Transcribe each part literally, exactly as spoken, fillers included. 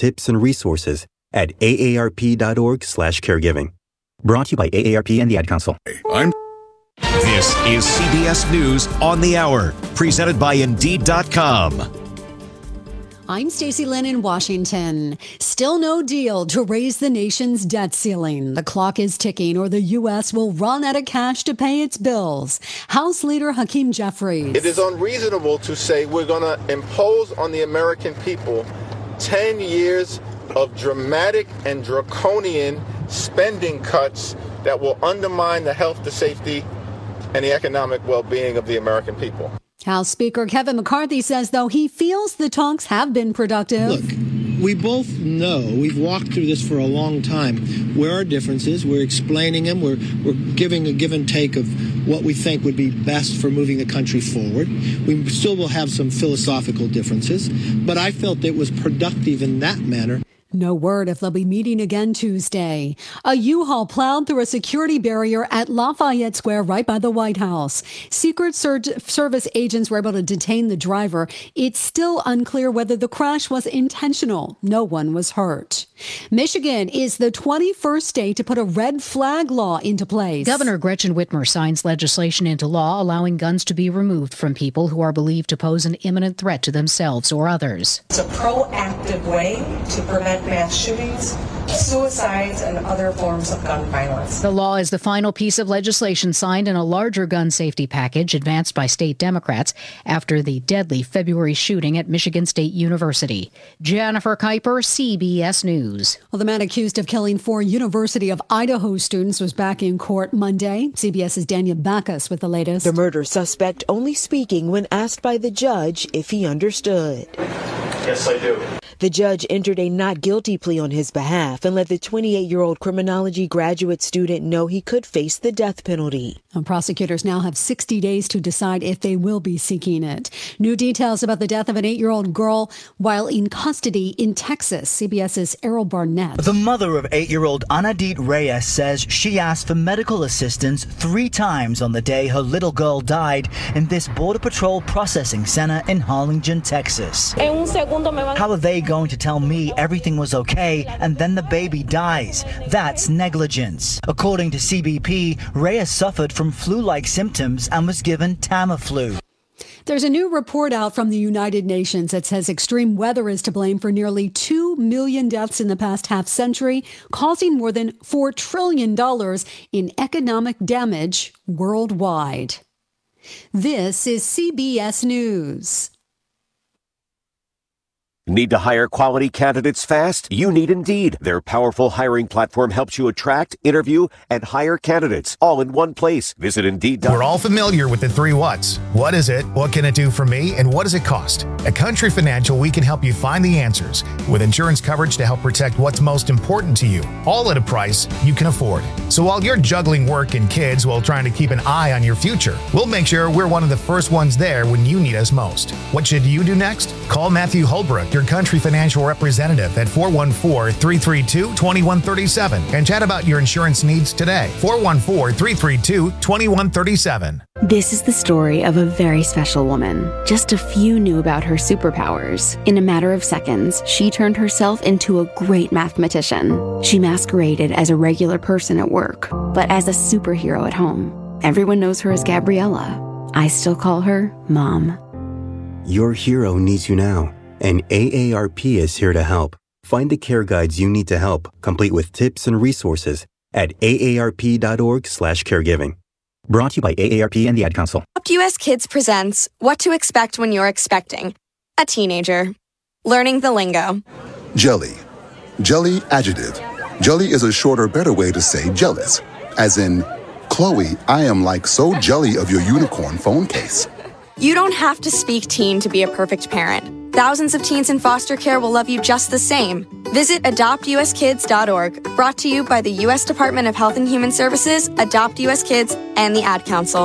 tips and resources at aarp.org slash caregiving. Brought to you by A A R P and the Ad Council. I'm This is C B S News on the Hour, presented by Indeed dot com. I'm Stacey Lynn in Washington. Still no deal to raise the nation's debt ceiling. The clock is ticking, or the U S will run out of cash to pay its bills. House Leader Hakeem Jeffries. It is unreasonable to say we're going to impose on the American people ten years of dramatic and draconian spending cuts that will undermine the health, the safety, and the economic well-being of the American people. House Speaker Kevin McCarthy says, though, he feels the talks have been productive. Look, we both know, we've walked through this for a long time, where our differences, we're explaining them, we're, we're giving a give and take of what we think would be best for moving the country forward. We still will have some philosophical differences, but I felt it was productive in that manner. No word if they'll be meeting again Tuesday. A U-Haul plowed through a security barrier at Lafayette Square right by the White House. Secret Service agents were able to detain the driver. It's still unclear whether the crash was intentional. No one was hurt. Michigan is the twenty-first state to put a red flag law into place. Governor Gretchen Whitmer signs legislation into law allowing guns to be removed from people who are believed to pose an imminent threat to themselves or others. It's a proactive way to prevent mass shootings, suicides, and other forms of gun violence. The law is the final piece of legislation signed in a larger gun safety package advanced by state Democrats after the deadly February shooting at Michigan State University. Jennifer Kuiper, C B S News. Well, the man accused of killing four University of Idaho students was back in court Monday. CBS's Daniel Bacchus with the latest. The murder suspect only speaking when asked by the judge if he understood. Yes, I do. The judge entered a not guilty plea on his behalf and let the twenty-eight-year-old criminology graduate student know he could face the death penalty. And prosecutors now have sixty days to decide if they will be seeking it. New details about the death of an eight-year-old girl while in custody in Texas. CBS's Errol Barnett. The mother of eight-year-old Anadit Reyes says she asked for medical assistance three times on the day her little girl died in this Border Patrol processing center in Harlingen, Texas. How are they going to tell me everything was okay and then the baby dies? That's negligence. According to C B P, Reyes suffered from flu-like symptoms and was given Tamiflu. There's a new report out from the United Nations that says extreme weather is to blame for nearly two million deaths in the past half century, causing more than four trillion dollars in economic damage worldwide. This is C B S News. Need to hire quality candidates fast? You need Indeed. Their powerful hiring platform helps you attract, interview, and hire candidates all in one place. Visit Indeed. We're all familiar with the three whats. What is it? What can it do for me? And what does it cost? At Country Financial, we can help you find the answers with insurance coverage to help protect what's most important to you, all at a price you can afford. So while you're juggling work and kids while trying to keep an eye on your future, we'll make sure we're one of the first ones there when you need us most. What should you do next? Call Matthew Holbrook, your Country Financial representative at four one four, three three two, two one three seven and chat about your insurance needs today. four one four, three three two, two one three seven. This is the story of a very special woman. Just a few knew about her superpowers. In a matter of seconds, she turned herself into a great mathematician. She masqueraded as a regular person at work, but as a superhero at home. Everyone knows her as Gabriella. I still call her Mom. Your hero needs you now, and A A R P is here to help. Find the care guides you need to help, complete with tips and resources at aarp.org slash caregiving. Brought to you by A A R P and the Ad Council. Adopt U S Kids presents What to Expect When You're Expecting a Teenager. Learning the lingo. Jelly. Jelly adjective. Jelly is a shorter, better way to say jealous. As in, Chloe, I am like so jelly of your unicorn phone case. You don't have to speak teen to be a perfect parent. Thousands of teens in foster care will love you just the same. Visit adopt u s kids dot org. Brought to you by the U S Department of Health and Human Services, Adopt U S Kids, and the Ad Council.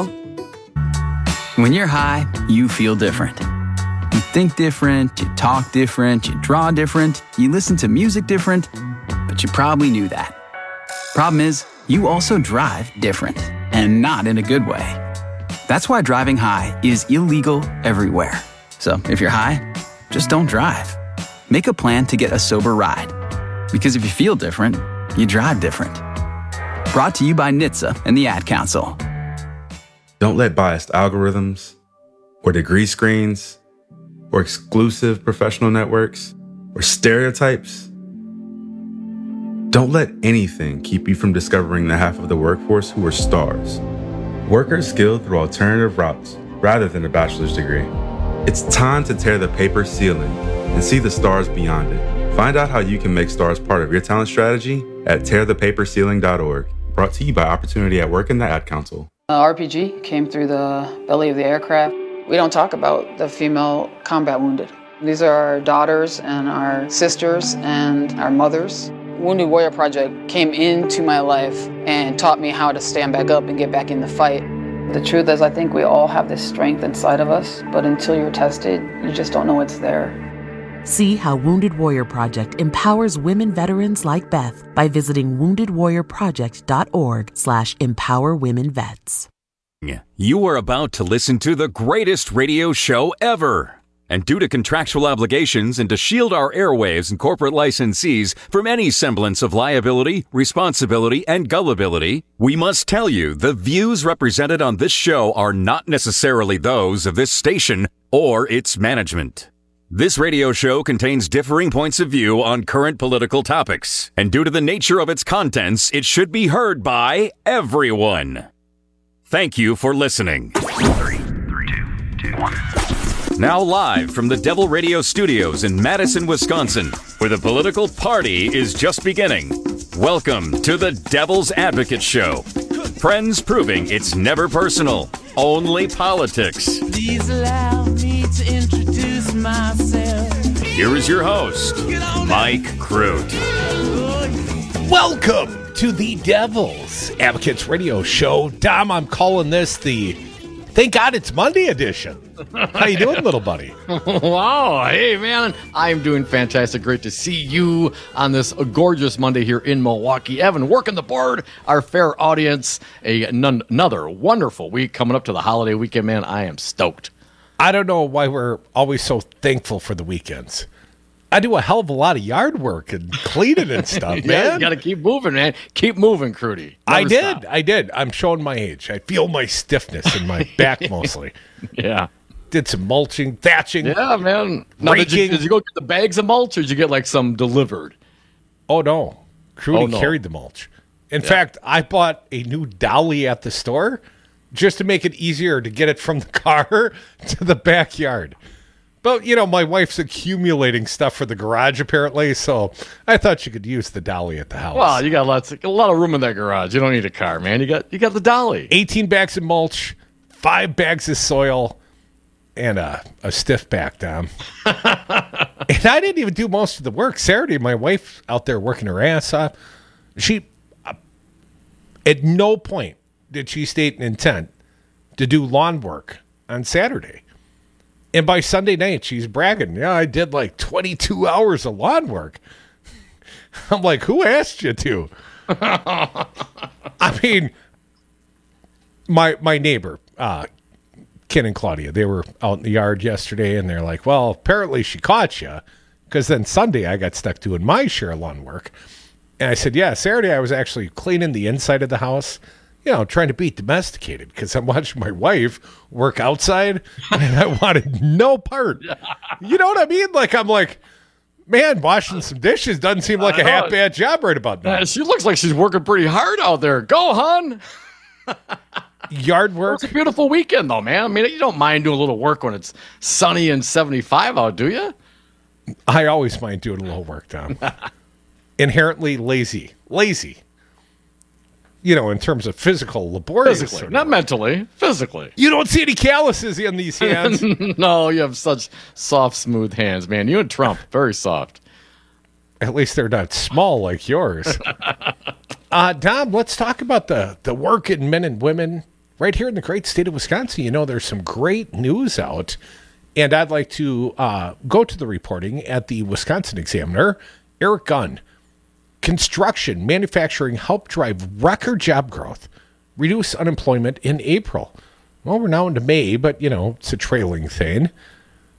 When you're high, you feel different. You think different, you talk different, you draw different, you listen to music different, but you probably knew that. Problem is, you also drive different, and not in a good way. That's why driving high is illegal everywhere. So if you're high, just don't drive. make a plan to get a sober ride. Because if you feel different, you drive different. Brought to you by N H T S A and the Ad Council. Don't let biased algorithms or degree screens or exclusive professional networks or stereotypes. Don't let anything keep you from discovering the half of the workforce who are stars. Workers skilled through alternative routes rather than a bachelor's degree. It's time to tear the paper ceiling and see the stars beyond it. Find out how you can make stars part of your talent strategy at tear the paper ceiling dot org. Brought to you by Opportunity at Work and the Ad Council. Uh, R P G came through the belly of the aircraft. We don't talk about the female combat wounded. These are our daughters and our sisters and our mothers. Wounded Warrior Project came into my life and taught me how to stand back up and get back in the fight. The truth is, I think we all have this strength inside of us, but until you're tested, you just don't know it's there. See how Wounded Warrior Project empowers women veterans like Beth by visiting wounded warrior project dot org slash empower women vets. You are about to listen to the greatest radio show ever. And due to contractual obligations and to shield our airwaves and corporate licensees from any semblance of liability, responsibility, and gullibility, we must tell you the views represented on this show are not necessarily those of this station or its management. This radio show contains differing points of view on current political topics, and due to the nature of its contents, it should be heard by everyone. Thank you for listening. Three, three, two, two, one. Now live from the Devil Radio Studios in Madison, Wisconsin, where the political party is just beginning. Welcome to the Devil's Advocate Show. Friends proving it's never personal, only politics. Please allow me to introduce myself. Here is your host, Mike Crute. Welcome to the Devil's Advocates Radio Show. Dom, I'm calling this the Thank God It's Monday edition. How you doing, little buddy? Wow. Hey, man. I'm doing fantastic. Great to see you on this gorgeous Monday here in Milwaukee. Evan, working the board, our fair audience. A, none, another wonderful week coming up to the holiday weekend, man. I am stoked. I don't know why we're always so thankful for the weekends. I do a hell of a lot of yard work and cleaning and stuff, man. Yeah, you got to keep moving, man. Keep moving, Crudy. I did. Stop. I did. I'm showing my age. I feel my stiffness in my back mostly. Yeah. Did some mulching, thatching. Yeah, man. Now, did, you, did you go get the bags of mulch or did you get like some delivered? Oh, no. Crudy oh, no. carried the mulch. In yeah. fact, I bought a new dolly at the store just to make it easier to get it from the car to the backyard. But, you know, my wife's accumulating stuff for the garage, apparently, so I thought she could use the dolly at the house. Well, you got lots of, a lot of room in that garage. You don't need a car, man. You got you got the dolly. eighteen bags of mulch, five bags of soil, and a, a stiff back, Dom. And I didn't even do most of the work. Saturday, my wife out there working her ass off. She, uh, at no point did she state an intent to do lawn work on Saturday. And by Sunday night, she's bragging, yeah, I did like twenty-two hours of lawn work. I'm like, who asked you to? I mean, my my neighbor, uh, Ken and Claudia, they were out in the yard yesterday, and they're like, well, apparently she caught you, because then Sunday I got stuck doing my share of lawn work. And I said, yeah, Saturday I was actually cleaning the inside of the house, you know, trying to be domesticated because I'm watching my wife work outside and I wanted no part. You know what I mean? Like, I'm like, man, washing some dishes doesn't seem like a half bad job right about now. Uh, she looks like she's working pretty hard out there. Go, hon. Yard work. It's a beautiful weekend, though, man. I mean, you don't mind doing a little work when it's sunny and seventy-five out, do you? I always mind doing a little work, Tom. Inherently lazy. Lazy. You know, in terms of physical, laborious. Physically, not mentally, physically. You don't see any calluses in these hands. No, you have such soft, smooth hands, man. You and Trump, very soft. At least they're not small like yours. uh, Dom, let's talk about the, the working men and women right here in the great state of Wisconsin. You know, there's some great news out, and I'd like to uh, go to the reporting at the Wisconsin Examiner. Eric Gunn. Construction, manufacturing help drive record job growth, reduce unemployment in April. Well, we're now into May, but, you know, it's a trailing thing.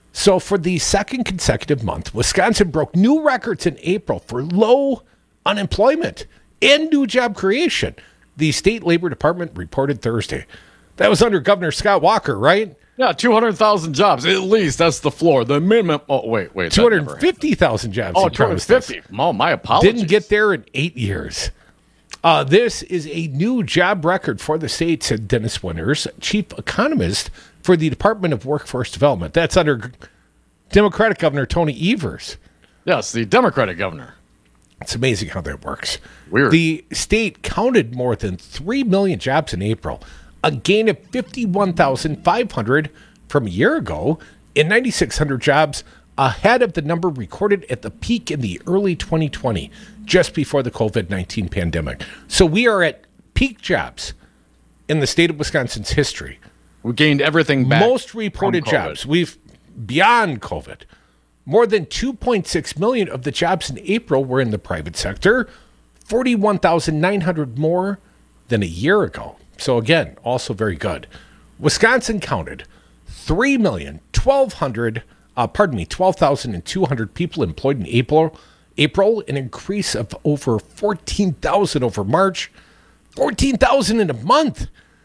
So for the second consecutive month, Wisconsin broke new records in April for low unemployment and new job creation, the state labor department reported Thursday. That was under Governor Scott Walker, right? Yeah, two hundred thousand jobs. At least that's the floor. The minimum. Oh, wait, wait. two hundred fifty thousand jobs. Oh, two hundred fifty. Oh, my apologies. Didn't get there in eight years. Uh, this is a new job record for the state, said Dennis Winters, chief economist for the Department of Workforce Development. That's under Democratic Governor Tony Evers. Yes, the Democratic governor. It's amazing how that works. Weird. The state counted more than three million jobs in April, a gain of fifty-one thousand five hundred from a year ago, and nine thousand six hundred jobs ahead of the number recorded at the peak in the early twenty twenty, just before the covid nineteen pandemic. So we are at peak jobs in the state of Wisconsin's history. We gained everything back. Most reported jobs. We've beyond COVID. More than two point six million of the jobs in April were in the private sector, forty-one thousand nine hundred more than a year ago. So again, also very good. Wisconsin counted three million twelve hundred, uh, pardon me, twelve thousand two hundred people employed in April, April, an increase of over fourteen thousand over March, fourteen thousand in a month.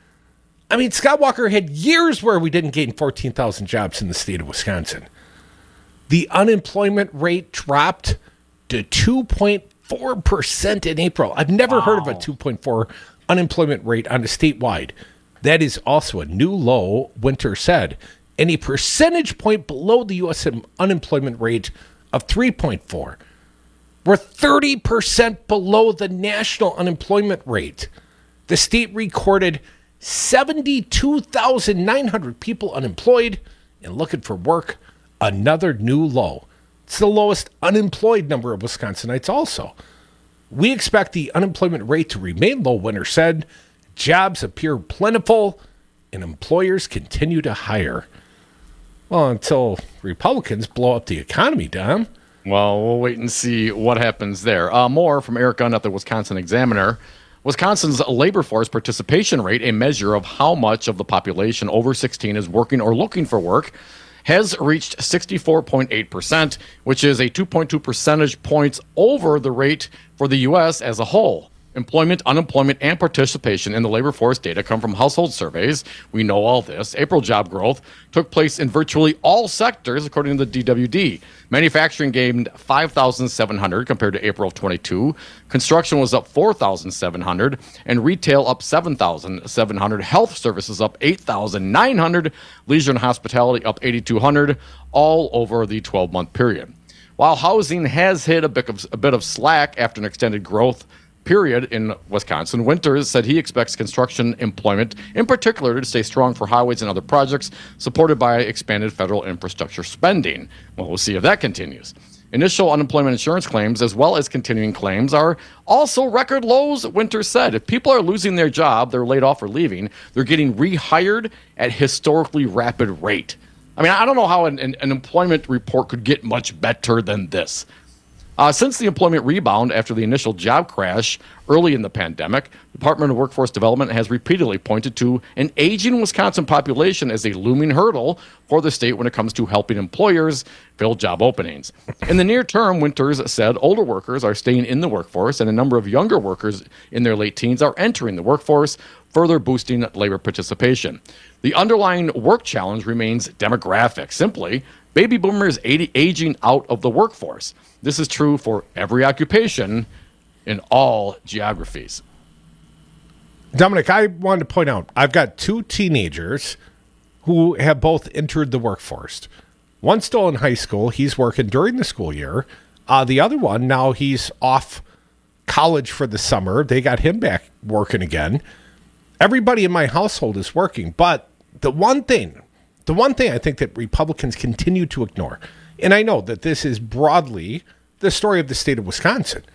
I mean, Scott Walker had years where we didn't gain fourteen thousand jobs in the state of Wisconsin. The unemployment rate dropped to two point four percent in April. I've never wow. heard of a two point four unemployment rate on a statewide. That is also a new low, Winter said, and a percentage point below the U S unemployment rate of three point four. We're thirty percent below the national unemployment rate. The state recorded seventy-two thousand nine hundred people unemployed and looking for work, another new low. It's the lowest unemployed number of Wisconsinites also. We expect the unemployment rate to remain low, Winter said. Jobs appear plentiful and employers continue to hire. Well, until Republicans blow up the economy, Dom. Well, we'll wait and see what happens there. Uh, more from Eric Gunn at the Wisconsin Examiner. Wisconsin's labor force participation rate, a measure of how much of the population over sixteen is working or looking for work, has reached sixty-four point eight percent, which is a two point two percentage points over the rate for the U S as a whole. Employment, unemployment, and participation in the labor force data come from household surveys. We know all this. April job growth took place in virtually all sectors, according to the D W D. Manufacturing gained five thousand seven hundred compared to April of twenty-two. Construction was up four thousand seven hundred, and retail up seven thousand seven hundred. Health services up eight thousand nine hundred. Leisure and hospitality up eight thousand two hundred, all over the twelve-month period. While housing has hit a bit of, a bit of slack after an extended growth period in Wisconsin, Winters said he expects construction employment, in particular, to stay strong for highways and other projects supported by expanded federal infrastructure spending. Well, we'll see if that continues. Initial unemployment insurance claims, as well as continuing claims, are also record lows, Winters said. If people are losing their job, they're laid off or leaving, they're getting rehired at historically rapid rate. I mean, I don't know how an, an, an employment report could get much better than this. Uh, since the employment rebound after the initial job crash early in the pandemic, the Department of Workforce Development has repeatedly pointed to an aging Wisconsin population as a looming hurdle for the state when it comes to helping employers fill job openings. In the near term, Winters said older workers are staying in the workforce and a number of younger workers in their late teens are entering the workforce, further boosting labor participation. The underlying work challenge remains demographic. Simply, baby boomers aging out of the workforce. This is true for every occupation in all geographies. Dominic, I wanted to point out, I've got two teenagers who have both entered the workforce. One's still in high school. He's working during the school year. Uh, the other one, now he's off college for the summer. They got him back working again. Everybody in my household is working. But the one thing, the one thing I think that Republicans continue to ignore, and I know that this is broadly the story of the state of Wisconsin,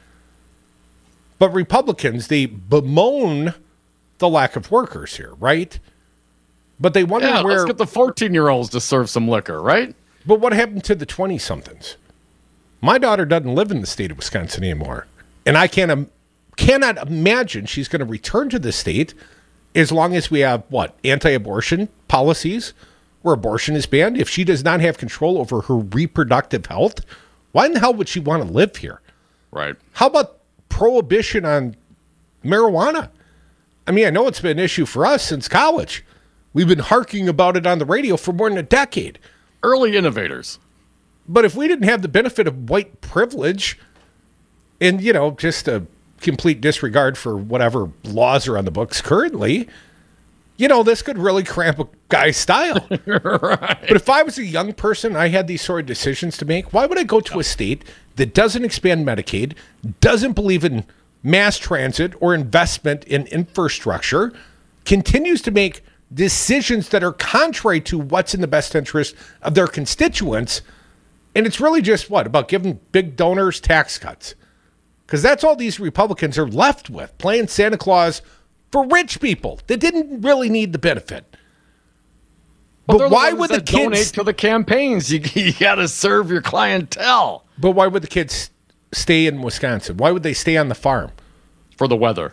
but Republicans, they bemoan the lack of workers here, right? But they wonder yeah, where... let's get the fourteen-year-olds to serve some liquor, right? But what happened to the twenty-somethings? My daughter doesn't live in the state of Wisconsin anymore, and I can't, um, cannot imagine she's going to return to the state as long as we have, what, anti-abortion policies, where abortion is banned, if she does not have control over her reproductive health, why in the hell would she want to live here? Right. How about prohibition on marijuana? I mean, I know it's been an issue for us since college. We've been harking about it on the radio for more than a decade. Early innovators. But if we didn't have the benefit of white privilege and, you know, just a complete disregard for whatever laws are on the books currently, you know, this could really cramp a guy's style. Right. But if I was a young person, I had these sort of decisions to make, why would I go to a state that doesn't expand Medicaid, doesn't believe in mass transit or investment in infrastructure, continues to make decisions that are contrary to what's in the best interest of their constituents, and it's really just, what, about giving big donors tax cuts? Because that's all these Republicans are left with, playing Santa Claus for rich people that didn't really need the benefit. But, but why would the kids donate kids to the campaigns? You, you got to serve your clientele. But why would the kids stay in Wisconsin? Why would they stay on the farm? For the weather.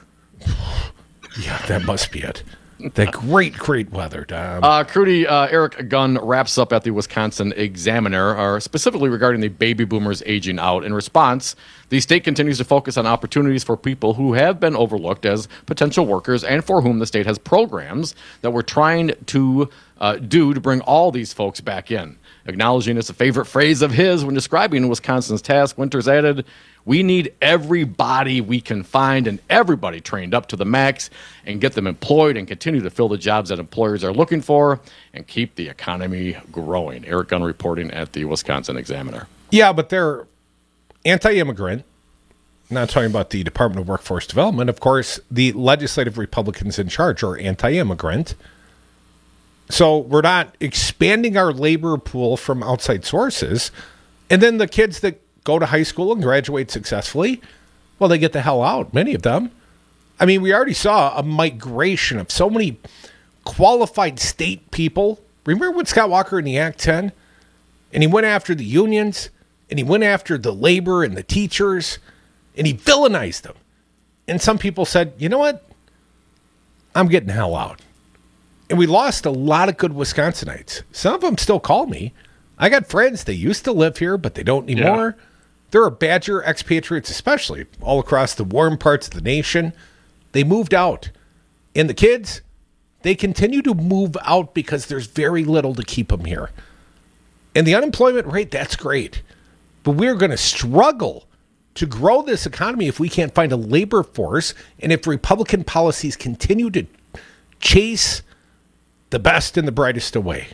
Yeah, that must be it. The great, great weather, Dom. Uh, Crudy, uh, Eric Gunn wraps up at the Wisconsin Examiner, uh, specifically regarding the baby boomers aging out. In response, the state continues to focus on opportunities for people who have been overlooked as potential workers and for whom the state has programs that we're trying to uh, do to bring all these folks back in. Acknowledging it's a favorite phrase of his when describing Wisconsin's task, Winters added, "We need everybody we can find and everybody trained up to the max and get them employed and continue to fill the jobs that employers are looking for and keep the economy growing." Eric Gunn reporting at the Wisconsin Examiner. Yeah, but they're anti-immigrant. Not talking about the Department of Workforce Development. Of course, the legislative Republicans in charge are anti-immigrant. So we're not expanding our labor pool from outside sources. And then the kids that go to high school and graduate successfully, well, they get the hell out, many of them. I mean, we already saw a migration of so many qualified state people. Remember when Scott Walker in the Act ten? And he went after the unions, and he went after the labor and the teachers, and he villainized them. And some people said, you know what? I'm getting the hell out. And we lost a lot of good Wisconsinites. Some of them still call me. I got friends, they used to live here, but they don't anymore. Yeah. There are Badger expatriates, especially all across the warm parts of the nation. They moved out. And the kids, they continue to move out because there's very little to keep them here. And the unemployment rate, that's great. But we're going to struggle to grow this economy if we can't find a labor force and if Republican policies continue to chase the best and the brightest away.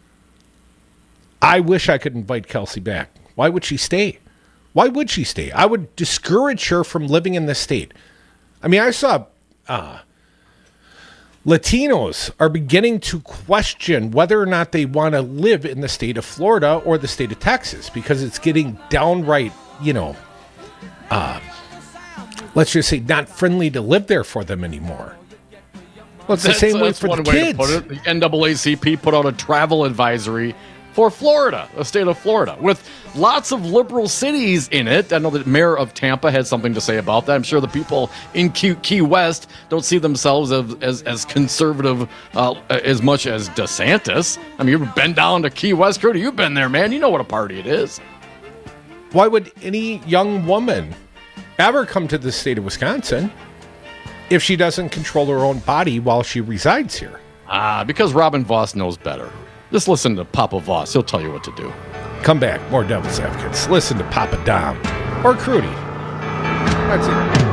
I wish I could invite Kelsey back. Why would she stay? Why would she stay? I would discourage her from living in this state. I mean, I saw uh, Latinos are beginning to question whether or not they want to live in the state of Florida or the state of Texas because it's getting downright, you know, uh, let's just say not friendly to live there for them anymore. Well, it's that's, the same way that's for one the way kids. To put it. The N double A C P put out a travel advisory for Florida, the state of Florida, with lots of liberal cities in it. I know that Mayor of Tampa had something to say about that. I'm sure the people in Key, Key West don't see themselves as as, as conservative uh, as much as DeSantis. I mean, you've been down to Key West, Crudy. You've been there, man. You know what a party it is. Why would any young woman ever come to the state of Wisconsin if she doesn't control her own body while she resides here? Ah, because Robin Voss knows better. Just listen to Papa Voss. He'll tell you what to do. Come back. More Devil's Advocates. Listen to Papa Dom or Crudy. That's it.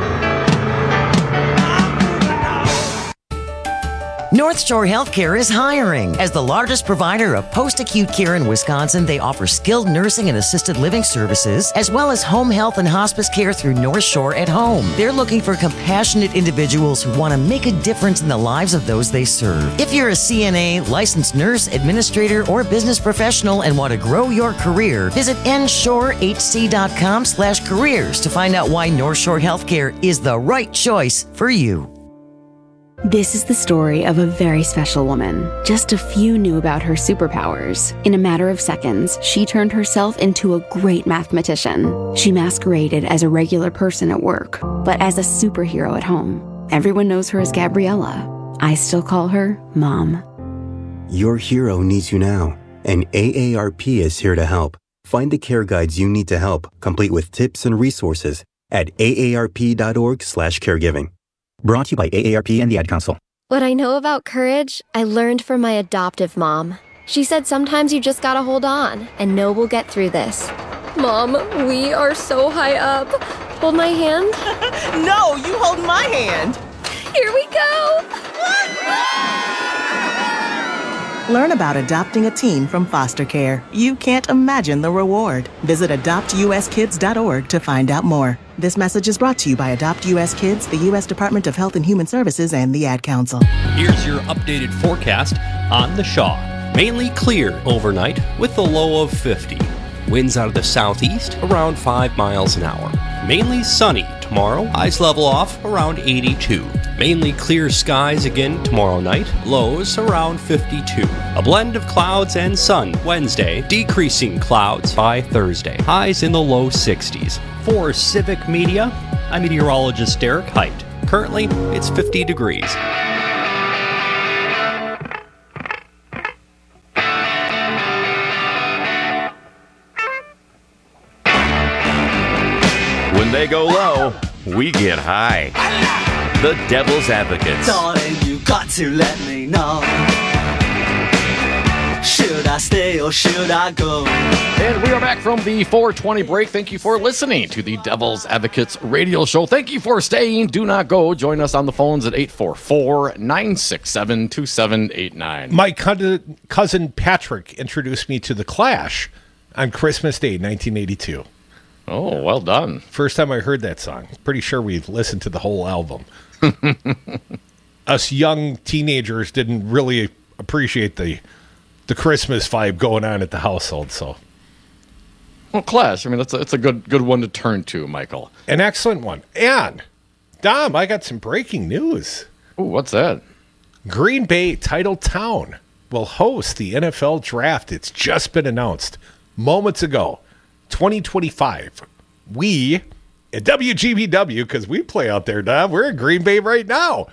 North Shore Healthcare is hiring. As the largest provider of post-acute care in Wisconsin, they offer skilled nursing and assisted living services, as well as home health and hospice care through North Shore at Home. They're looking for compassionate individuals who want to make a difference in the lives of those they serve. If you're a C N A, licensed nurse, administrator, or business professional and want to grow your career, visit n shore h c dot com slash careers to find out why North Shore Healthcare is the right choice for you. This is the story of a very special woman. Just a few knew about her superpowers. In a matter of seconds, she turned herself into a great mathematician. She masqueraded as a regular person at work, but as a superhero at home. Everyone knows her as Gabriella. I still call her Mom. Your hero needs you now, and A A R P is here to help. Find the care guides you need to help, complete with tips and resources at A A R P dot org slash caregiving. Brought to you by A A R P and the Ad Council. What I know about courage, I learned from my adoptive mom. She said sometimes you just gotta hold on and know we'll get through this. Mom, we are so high up. Hold my hand. No, you hold my hand. Here we go. Learn about adopting a teen from foster care. You can't imagine the reward. Visit adopt U S kids dot org to find out more. This message is brought to you by Adopt U S Kids, the U S Department of Health and Human Services, and the Ad Council. Here's your updated forecast on the Shaw. Mainly clear overnight with a low of fifty. Winds out of the southeast around five miles an hour. Mainly sunny tomorrow, highs level off around eighty-two. Mainly clear skies again tomorrow night, lows around fifty-two. A blend of clouds and sun Wednesday, decreasing clouds by Thursday, highs in the low sixties. For Civic Media, I'm meteorologist Derek Height. Currently, it's fifty degrees. When they go low, we get high. The Devil's Advocates. Darling, you got to let me know. Should I stay or should I go? And we are back from the four twenty break. Thank you for listening to the Devil's Advocates radio show. Thank you for staying. Do not go. Join us on the phones at eight four four, nine six seven, two seven eight nine. My cousin Patrick introduced me to The Clash on Christmas Day, nineteen eighty-two. Oh, well done. First time I heard that song. Pretty sure we listened to the whole album. Us young teenagers didn't really appreciate the the Christmas vibe going on at the household, so. Well, Clash, I mean, that's a, it's a good good one to turn to, Michael. An excellent one. And, Dom, I got some breaking news. Ooh, what's that? Green Bay Title Town will host the N F L Draft. It's just been announced moments ago. twenty twenty-five. We at W G B W, because we play out there, Dom, we're in Green Bay right now.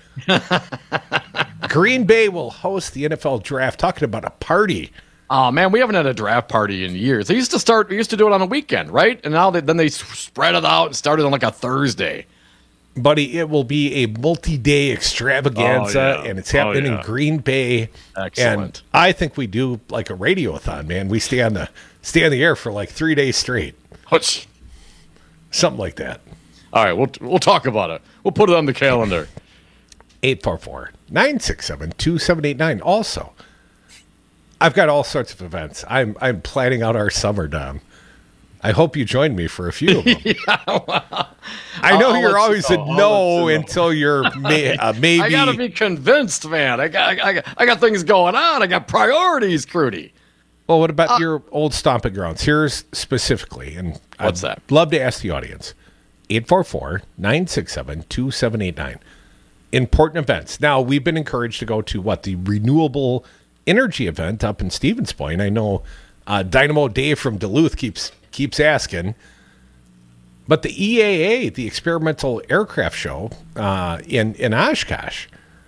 Green Bay will host the N F L Draft. Talking about a party. Oh, man, we haven't had a draft party in years. They used to start, we used to do it on a weekend, right? And now they, then they spread it out and started on like a Thursday. Buddy, it will be a multi-day extravaganza, oh, yeah. and it's happening oh, yeah. in Green Bay. Excellent. And I think we do like a radiothon, man. We stay on the stay on the air for like three days straight. Which, something like that. All right, we'll we'll talk about it. We'll put it on the calendar. eight four four, nine six seven, two seven eight nine. Also, I've got all sorts of events. I'm I'm planning out our summer, Dom. I hope you join me for a few of them. yeah, well, I know I'll you're always you know. a no you know. until you're may, uh, maybe. I gotta be convinced, man. I got I got I got things going on. I got priorities, Crudy. Well, what about uh, your old stomping grounds? Here's specifically, and what's I'd that? Love to ask the audience. eight four four, nine six seven, two seven eight nine. Important events. Now, we've been encouraged to go to what? The renewable energy event up in Stevens Point. I know uh, Dynamo Dave from Duluth keeps keeps asking. But the E A A, the Experimental Aircraft Show uh, in, in Oshkosh,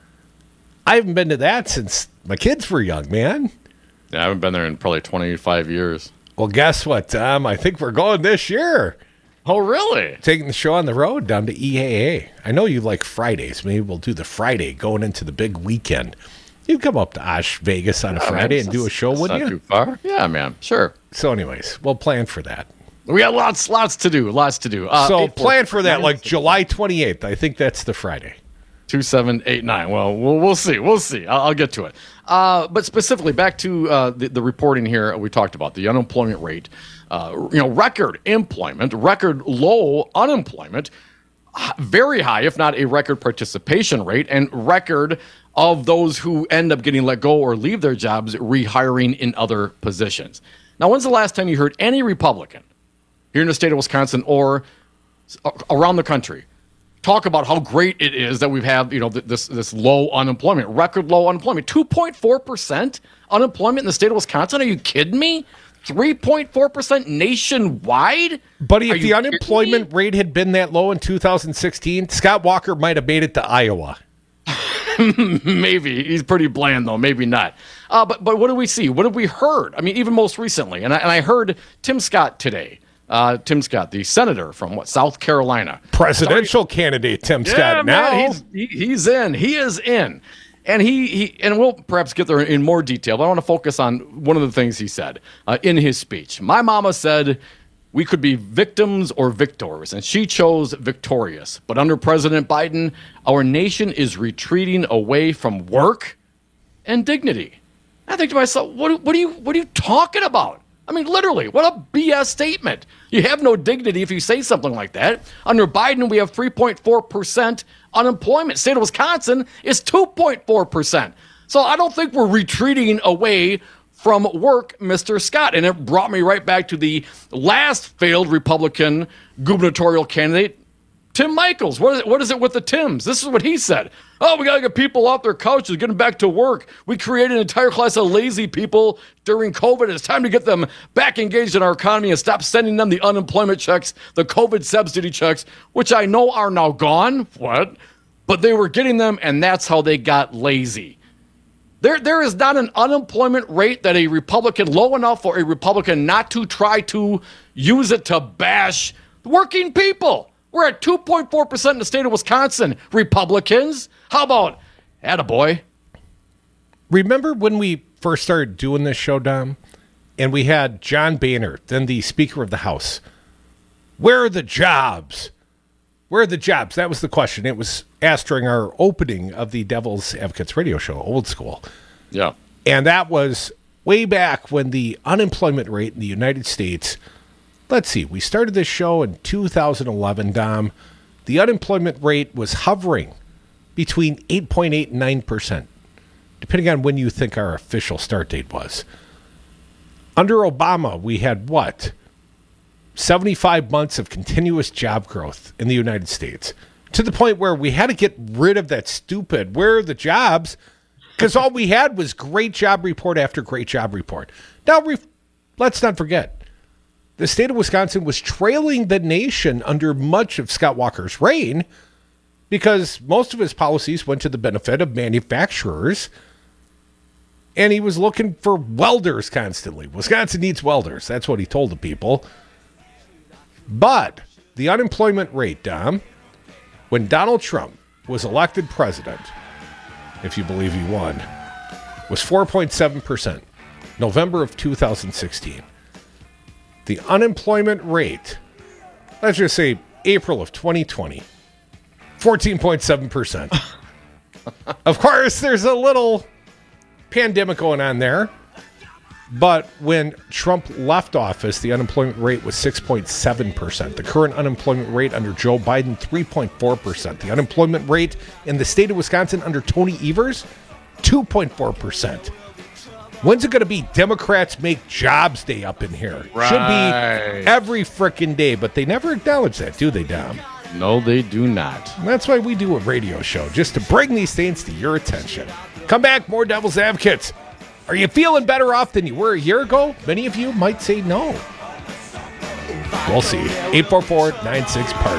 I haven't been to that since my kids were young, man. Yeah, I haven't been there in probably twenty-five years. Well, guess what, Tom? I think we're going this year. Oh, really? Taking the show on the road down to E A A. I know you like Fridays. Maybe we'll do the Friday going into the big weekend. You'd come up to Osh Vegas on a Yeah, Friday man, and do a show, that's wouldn't not you? too far. Yeah, man. Sure. So anyways, we'll plan for that. We got lots, lots to do. Lots to do. Uh, so plan for that, like July twenty-eighth. I think that's the Friday. two seven eight nine. Well, we'll we'll see. We'll see. I'll, I'll get to it. Uh, but specifically, back to uh, the, the reporting here, we talked about the unemployment rate. Uh, you know, record employment, record low unemployment, very high, if not a record participation rate, and record of those who end up getting let go or leave their jobs rehiring in other positions. Now, when's the last time you heard any Republican here in the state of Wisconsin or around the country talk about how great it is that we have, you know, this this low unemployment, record low unemployment, two point four percent unemployment in the state of Wisconsin? Are you kidding me? three point four percent nationwide? Buddy, if the unemployment rate had been that low in two thousand sixteen, Scott Walker might have made it to Iowa. Maybe. He's pretty bland, though. Maybe not. Uh, but but what do we see? What have we heard? I mean, even most recently. And I, and I heard Tim Scott today. Uh, Tim Scott, the senator from, what, South Carolina. Presidential Starting, candidate Tim yeah, Scott. Now man, he's, he, he's in. He is in. And he, he and we'll perhaps get there in more detail, but I want to focus on one of the things he said uh, in his speech. My mama said we could be victims or victors, and she chose victorious. But under President Biden, our nation is retreating away from work and dignity. I think to myself, what, what are you what are you talking about? I mean, literally, what a B S statement. You have no dignity if you say something like that. Under Biden, we have three point four percent unemployment. State of Wisconsin is two point four percent. So I don't think we're retreating away from work, Mister Scott. And it brought me right back to the last failed Republican gubernatorial candidate, Tim Michels. What is it, what is it with the Tims? This is what he said. Oh, we got to get people off their couches, get them back to work. We created an entire class of lazy people during COVID. It's time to get them back engaged in our economy and stop sending them the unemployment checks, the COVID subsidy checks, which I know are now gone. What? But they were getting them, and that's how they got lazy. There, there is not an unemployment rate that a Republican, low enough for a Republican not to try to use it to bash working people. We're at two point four percent in the state of Wisconsin. Republicans, how about attaboy? Remember when we first started doing this show, Dom? And we had John Boehner, then the Speaker of the House. Where are the jobs? Where are the jobs? That was the question. It was asked during our opening of the Devil's Advocates radio show, Old School. Yeah. And that was way back when the unemployment rate in the United States, let's see, we started this show in two thousand eleven, Dom. The unemployment rate was hovering between eight point eight and nine percent, depending on when you think our official start date was. Under Obama, we had what? seventy-five months of continuous job growth in the United States, to the point where we had to get rid of that stupid, where are the jobs? Because all we had was great job report after great job report. Now, re- let's not forget, the state of Wisconsin was trailing the nation under much of Scott Walker's reign because most of his policies went to the benefit of manufacturers, and he was looking for welders constantly. Wisconsin needs welders. That's what he told the people. But the unemployment rate, Dom, when Donald Trump was elected president, if you believe he won, was four point seven percent, November of two thousand sixteen. The unemployment rate, let's just say April of twenty twenty, fourteen point seven percent. Of course, there's a little pandemic going on there. But when Trump left office, the unemployment rate was six point seven percent. The current unemployment rate under Joe Biden, three point four percent. The unemployment rate in the state of Wisconsin under Tony Evers, two point four percent. When's it going to be Democrats Make Jobs Day up in here? Right. Should be every frickin' day, but they never acknowledge that, do they, Dom? No, they do not. And that's why we do a radio show, just to bring these things to your attention. Come back, more Devil's Advocates. Are you feeling better off than you were a year ago? Many of you might say no. We'll see. eight four four, nine six, party.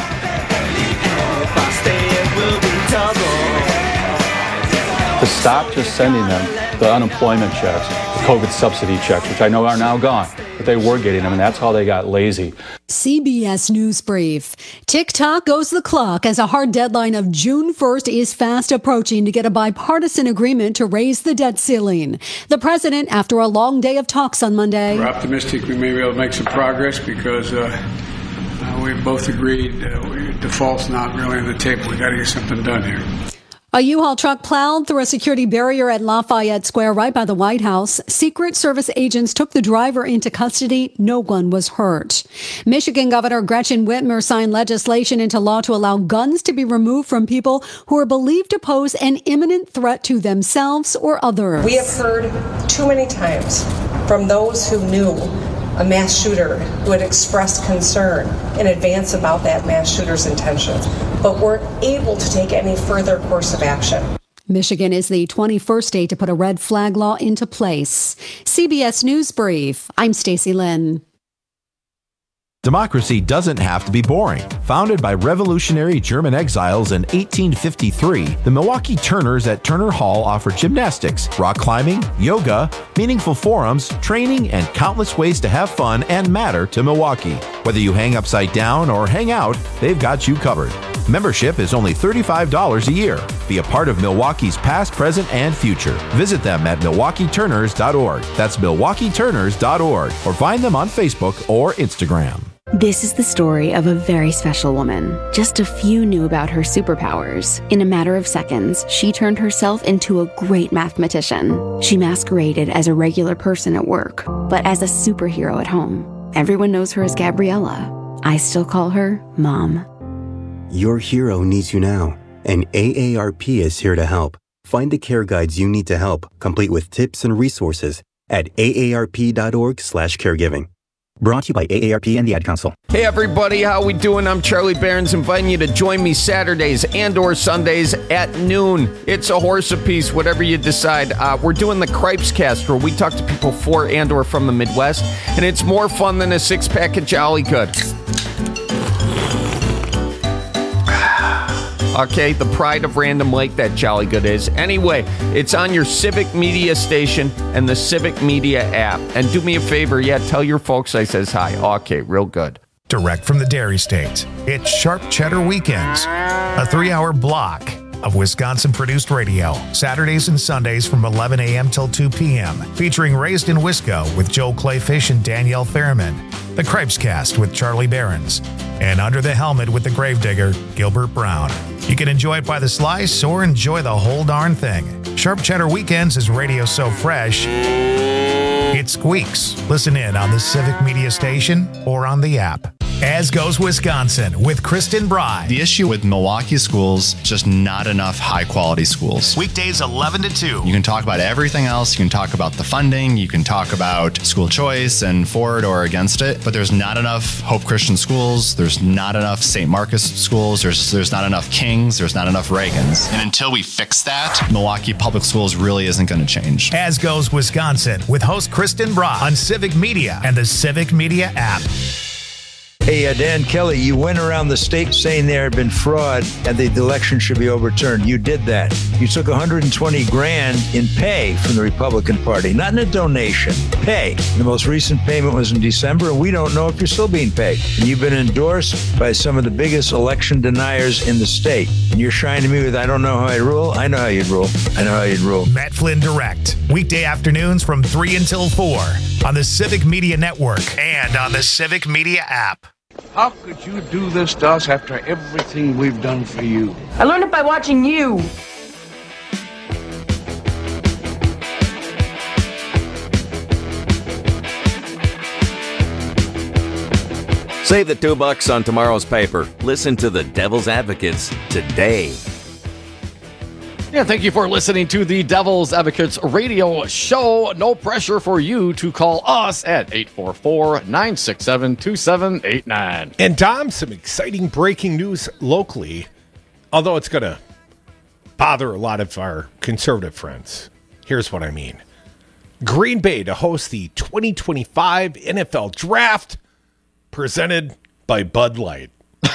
To stop just sending them the unemployment checks, the COVID subsidy checks, which I know are now gone, but they were getting them, and that's how they got lazy. C B S News Brief. Tick-tock goes the clock as a hard deadline of June first is fast approaching to get a bipartisan agreement to raise the debt ceiling. The president, after a long day of talks on Monday. We're optimistic we may be able to make some progress because uh, uh, we both agreed uh, we, default's not really on the table. We got to get something done here. A U-Haul truck plowed through a security barrier at Lafayette Square right by the White House. Secret Service agents took the driver into custody. No one was hurt. Michigan Governor Gretchen Whitmer signed legislation into law to allow guns to be removed from people who are believed to pose an imminent threat to themselves or others. We have heard too many times from those who knew a mass shooter who had expressed concern in advance about that mass shooter's intentions, but weren't able to take any further course of action. Michigan is the twenty-first state to put a red flag law into place. C B S News Brief. I'm Stacey Lynn. Democracy doesn't have to be boring. Founded by revolutionary German exiles in eighteen fifty-three, the Milwaukee Turners at Turner Hall offer gymnastics, rock climbing, yoga, meaningful forums, training, and countless ways to have fun and matter to Milwaukee. Whether you hang upside down or hang out, they've got you covered. Membership is only thirty-five dollars a year. Be a part of Milwaukee's past, present, and future. Visit them at milwaukee turners dot org. That's milwaukee turners dot org. Or find them on Facebook or Instagram. This is the story of a very special woman. Just a few knew about her superpowers. In a matter of seconds, she turned herself into a great mathematician. She masqueraded as a regular person at work, but as a superhero at home. Everyone knows her as Gabriella. I still call her Mom. Your hero needs you now, and A A R P is here to help. Find the care guides you need to help, complete with tips and resources at A A R P dot org slash caregiving. Brought to you by A A R P and the Ad Council. Hey everybody, how we doing? I'm Charlie Behrens, inviting you to join me Saturdays and or Sundays at noon. It's a horse apiece, whatever you decide. Uh, we're doing the Cripes Cast, where we talk to people for and or from the Midwest, and it's more fun than a six-pack of Jolly Good. Okay, the pride of Random Lake, that Jolly Good is. Anyway, it's on your Civic Media station and the Civic Media app. And do me a favor, yeah, tell your folks I says hi. Okay, real good. Direct from the Dairy State, it's Sharp Cheddar Weekends, a three-hour block of Wisconsin-produced radio, Saturdays and Sundays from eleven a.m. till two p.m., featuring Raised in Wisco with Joel Clayfish and Danielle Fairman, the Cripes Cast with Charlie Behrens, and Under the Helmet with the Gravedigger, Gilbert Brown. You can enjoy it by the slice or enjoy the whole darn thing. Sharp Cheddar Weekends is radio so fresh, it squeaks. Listen in on the Civic Media station or on the app. As Goes Wisconsin with Kristen Bride. The issue with Milwaukee schools, just not enough high-quality schools. Weekdays eleven to two. You can talk about everything else. You can talk about the funding. You can talk about school choice and for it or against it. But there's not enough Hope Christian schools. There's not enough Saint Marcus schools. There's there's not enough Kings. There's not enough Reagans. And until we fix that, Milwaukee Public Schools really isn't going to change. As Goes Wisconsin with host Kristen Bride on Civic Media and the Civic Media app. Hey, uh, Dan Kelly, you went around the state saying there had been fraud and the election should be overturned. You did that. You took one hundred twenty grand in pay from the Republican Party, not in a donation, pay. The most recent payment was in December, and we don't know if you're still being paid. And you've been endorsed by some of the biggest election deniers in the state. And you're shining me with, I don't know how I rule. I know how you'd rule. I know how you'd rule. Matt Flynn Direct, weekday afternoons from three until four on the Civic Media Network and on the Civic Media app. How could you do this to us after everything we've done for you? I learned it by watching you. Save the two bucks on tomorrow's paper. Listen to the Devil's Advocates today. Yeah, thank you for listening to the Devil's Advocates radio show. No pressure for you to call us at eight four four, nine six seven, two seven eight nine. And Dom, some exciting breaking news locally, although it's going to bother a lot of our conservative friends. Here's what I mean. Green Bay to host the twenty twenty-five N F L Draft presented by Bud Light.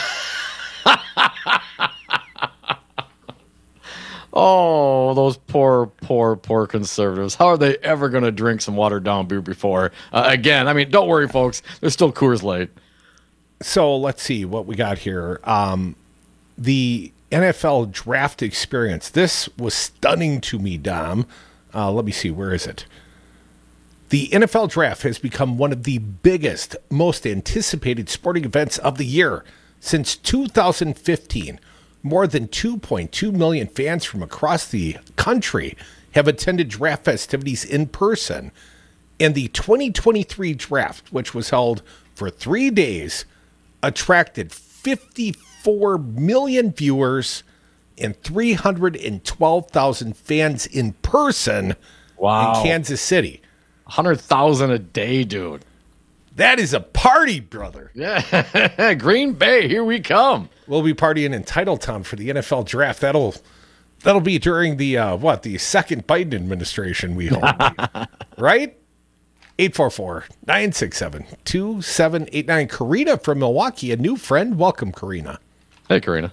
Oh, those poor, poor, poor conservatives. How are they ever going to drink some watered-down beer before? Uh, again, I mean, don't worry, folks. There's still Coors Light. So let's see what we got here. Um, the N F L Draft experience. This was stunning to me, Dom. Uh, let me see. Where is it? The N F L Draft has become one of the biggest, most anticipated sporting events of the year since two thousand fifteen. More than two point two million fans from across the country have attended draft festivities in person. And the twenty twenty-three draft, which was held for three days, attracted fifty-four million viewers and three hundred twelve thousand fans in person Wow. in Kansas City. one hundred thousand a day, dude. That is a party, brother. Yeah. Green Bay, here we come. We'll be partying in Titletown for the N F L Draft. That'll that'll be during the, uh, what, the second Biden administration, we hope. Right? eight four four, nine six seven, two seven eight nine. Karina from Milwaukee, a new friend. Welcome, Karina. Hey, Karina.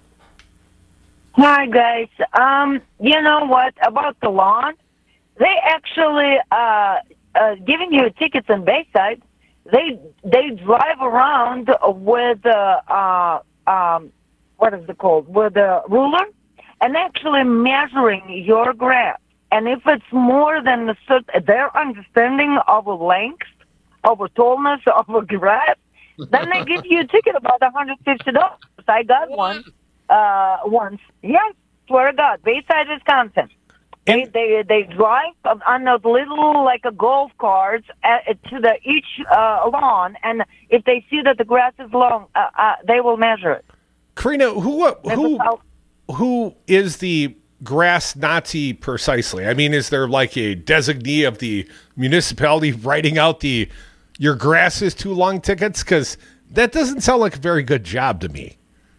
Hi, guys. Um, you know what? About the lawn, they actually uh, uh, giving you tickets in Bayside. They they drive around with uh, uh, um, what is it called? With a ruler, and actually measuring your grass. And if it's more than a certain, their understanding of a length, of a tallness of a grass, then they give you a ticket about one hundred fifty dollars. I got one uh, once. Yes, swear to God. Bayside, Wisconsin. They they they drive on those little like a golf carts uh, to the each uh, lawn, and if they see that the grass is long, uh, uh, they will measure it. Karina, who who who is the grass Nazi precisely? I mean, is there like a designee of the municipality writing out the your grass is too long tickets? Because that doesn't sound like a very good job to me.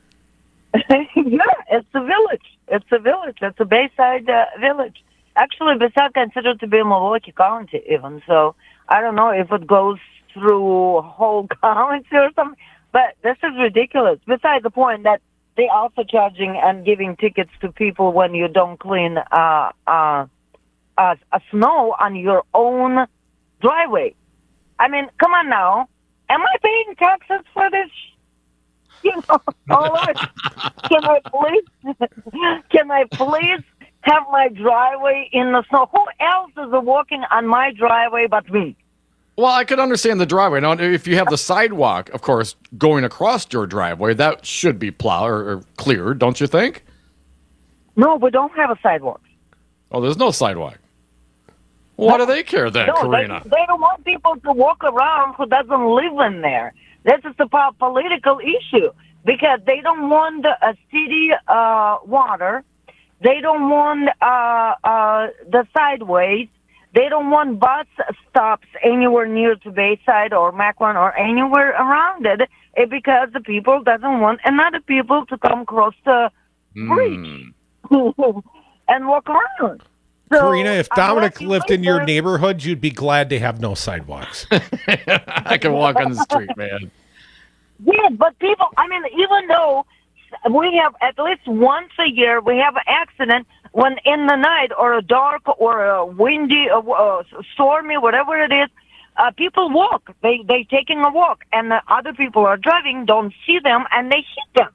Yeah, it's a village. It's a village. It's a Bayside uh, village. Actually, Bayside considered to be Milwaukee County even. So I don't know if it goes through whole county or something. But this is ridiculous. Besides the point that they also charging and giving tickets to people when you don't clean uh, uh, uh, a snow on your own driveway. I mean, come on now. Am I paying taxes for this? You know, all right. Can I please? Can I please have my driveway in the snow? Who else is walking on my driveway but me? Well, I could understand the driveway. Now, if you have the sidewalk, of course, going across your driveway, that should be plowed or, or cleared, don't you think? No, we don't have a sidewalk. Oh, there's no sidewalk. Well, why do they care then, no, Karina? They, they don't want people to walk around who doesn't live in there. This is a po- political issue because they don't want a city uh, water. They don't want uh, uh, the sideways. They don't want bus stops anywhere near to Bayside or Macklin or anywhere around it eh, because the people doesn't want another people to come across the bridge mm. and walk around. So, Karina, if Dominic lived in your neighborhood, you'd be glad to have no sidewalks. I can walk on the street, man. Yeah, but people, I mean, even though we have at least once a year, we have an accident when in the night or a dark or a windy, or uh, stormy, whatever it is, uh, people walk. They they taking a walk, and the other people are driving, don't see them, and they hit them.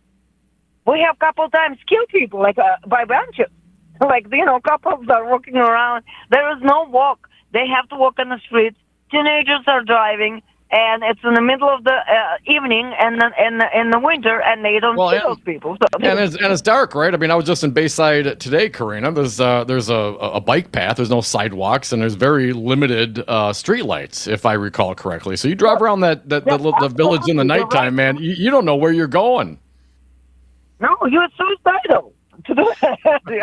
We have a couple times killed people, like uh, by bunches. Like, you know, couples are walking around. There is no walk. They have to walk on the streets. Teenagers are driving, and it's in the middle of the uh, evening and in, in, in the winter, and they don't well, see and, those people. So and, it's, and it's dark, right? I mean, I was just in Bayside today, Karina. There's uh, there's a, a bike path. There's no sidewalks, and there's very limited uh, street lights, if I recall correctly. So you drive around that, that the, the, the village in the nighttime, man. You, you don't know where you're going. No, you're suicidal. Honestly,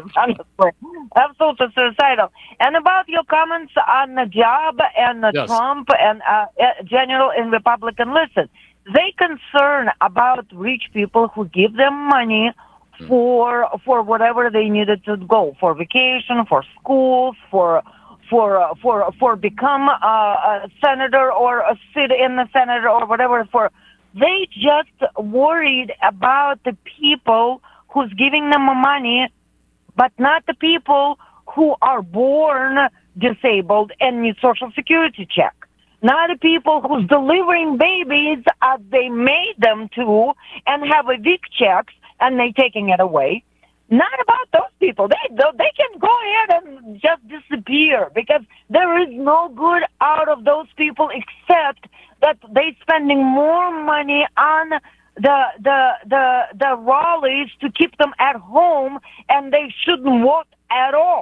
absolutely suicidal. And about your comments on the job and the yes. Trump and uh, general and Republican, listen, they concern about rich people who give them money for for whatever they needed to go, for vacation, for schools, for for uh, for for become a, a senator or a sit in the Senate or whatever. For they just worried about the people who's giving them money, but not the people who are born disabled and need Social Security check. Not the people who's delivering babies as they made them to and have a big checks and they taking it away. Not about those people. They they can go ahead and just disappear because there is no good out of those people except that they spending more money on the the the the rallies to keep them at home, and they shouldn't vote at all.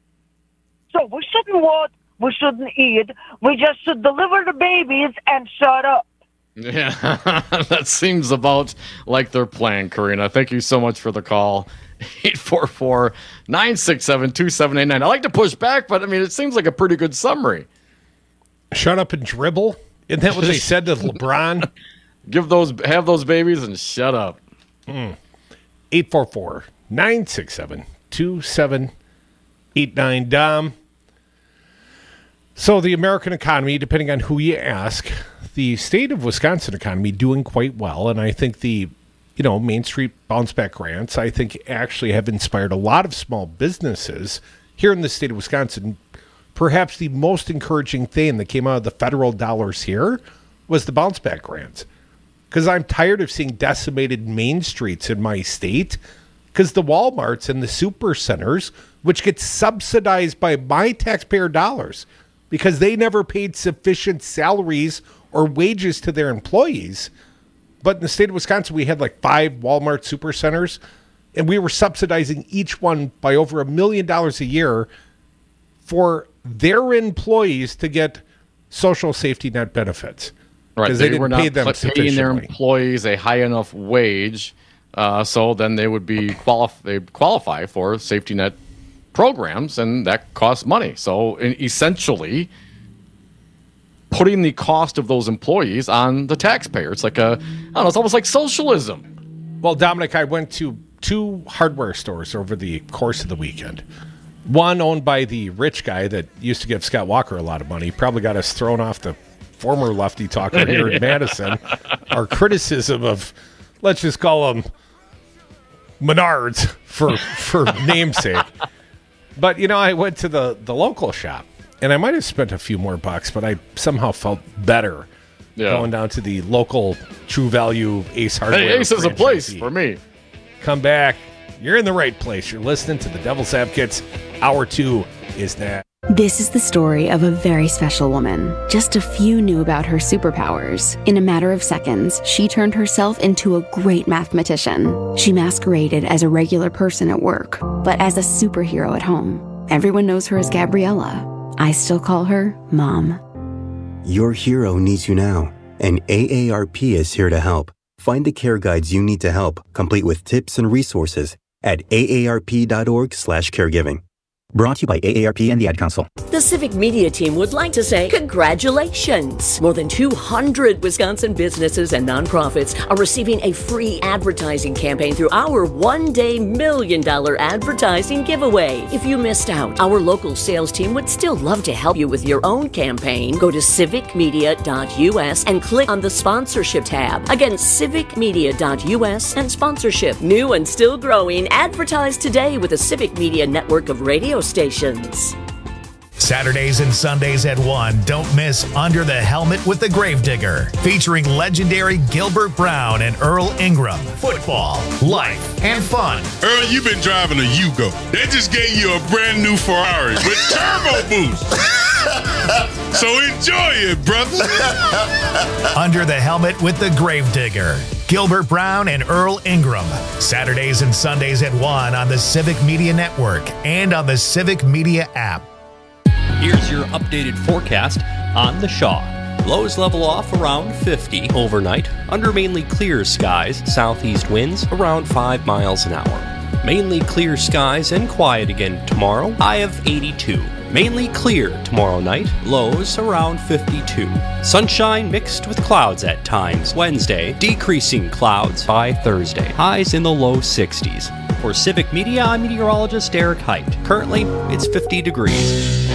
So we shouldn't vote, we shouldn't eat, we just should deliver the babies and shut up. Yeah, that seems about like their plan, Karina. Thank you so much for the call. eight four four, nine six seven, two seven eight nine. I like to push back, but I mean, it seems like a pretty good summary. Shut up and dribble? Isn't that what they said to LeBron? Give those, have those babies and shut up. Mm. eight four four, nine six seven, two seven eight nine. Dom, So the American economy, depending on who you ask, the state of Wisconsin economy doing quite well. And I think the, you know, Main Street bounce back grants, I think actually have inspired a lot of small businesses here in the state of Wisconsin. Perhaps the most encouraging thing that came out of the federal dollars here was the bounce back grants. Because I'm tired of seeing decimated main streets in my state because the Walmarts and the super centers, which get subsidized by my taxpayer dollars, because they never paid sufficient salaries or wages to their employees. But in the state of Wisconsin, we had like five Walmart supercenters, and we were subsidizing each one by over a million dollars a year for their employees to get social safety net benefits. Right, Because they, they, didn't were pay not them paying sufficiently. their employees a high enough wage, uh, so then they would be qualif- they qualify for safety net programs, and that costs money. So in, essentially, putting the cost of those employees on the taxpayer. It's like a, I don't know, it's almost like socialism. Well, Dominic, I went to two hardware stores over the course of the weekend. One owned by the rich guy that used to give Scott Walker a lot of money. Probably got us thrown off the former lefty talker here in Madison. Our criticism of, let's just call them Menards for, for namesake. But, you know, I went to the, the local shop, and I might have spent a few more bucks, but I somehow felt better Yeah. going down to the local True Value Ace Hardware. Hey, Ace is a place franchisee. for me. Come back. You're in the right place. You're listening to the Devil's Advocates. Hour two is next. This is the story of a very special woman. Just a few knew about her superpowers. In a matter of seconds, she turned herself into a great mathematician. She masqueraded as a regular person at work, but as a superhero at home. Everyone knows her as Gabriella. I still call her Mom. Your hero needs you now, and A A R P is here to help. Find the care guides you need to help, complete with tips and resources at A A R P dot org slash caregiving. Brought to you by A A R P and the Ad Council. The Civic Media team would like to say congratulations. More than two hundred Wisconsin businesses and nonprofits are receiving a free advertising campaign through our one-day million dollar advertising giveaway. If you missed out, our local sales team would still love to help you with your own campaign. Go to civic media dot U S and click on the sponsorship tab. Again, civic media dot U S and sponsorship. New and still growing. Advertise today with the Civic Media network of radio stations. Saturdays and Sundays at one, don't miss Under the Helmet with the Gravedigger, featuring legendary Gilbert Brown and Earl Ingram. Football, life, and fun. Earl, you've been driving a Yugo. They just gave you a brand new Ferrari with turbo boost. So enjoy it, brother. Under the Helmet with the Gravedigger, Gilbert Brown and Earl Ingram. Saturdays and Sundays at one on the Civic Media Network and on the Civic Media app. Here's your updated forecast on the Shaw. Lows level off around fifty overnight, under mainly clear skies, southeast winds around five miles an hour. Mainly clear skies and quiet again tomorrow, high of eighty-two. Mainly clear tomorrow night, lows around fifty-two. Sunshine mixed with clouds at times Wednesday, decreasing clouds by Thursday, highs in the low sixties. For Civic Media, I'm meteorologist Eric Height. Currently, it's fifty degrees.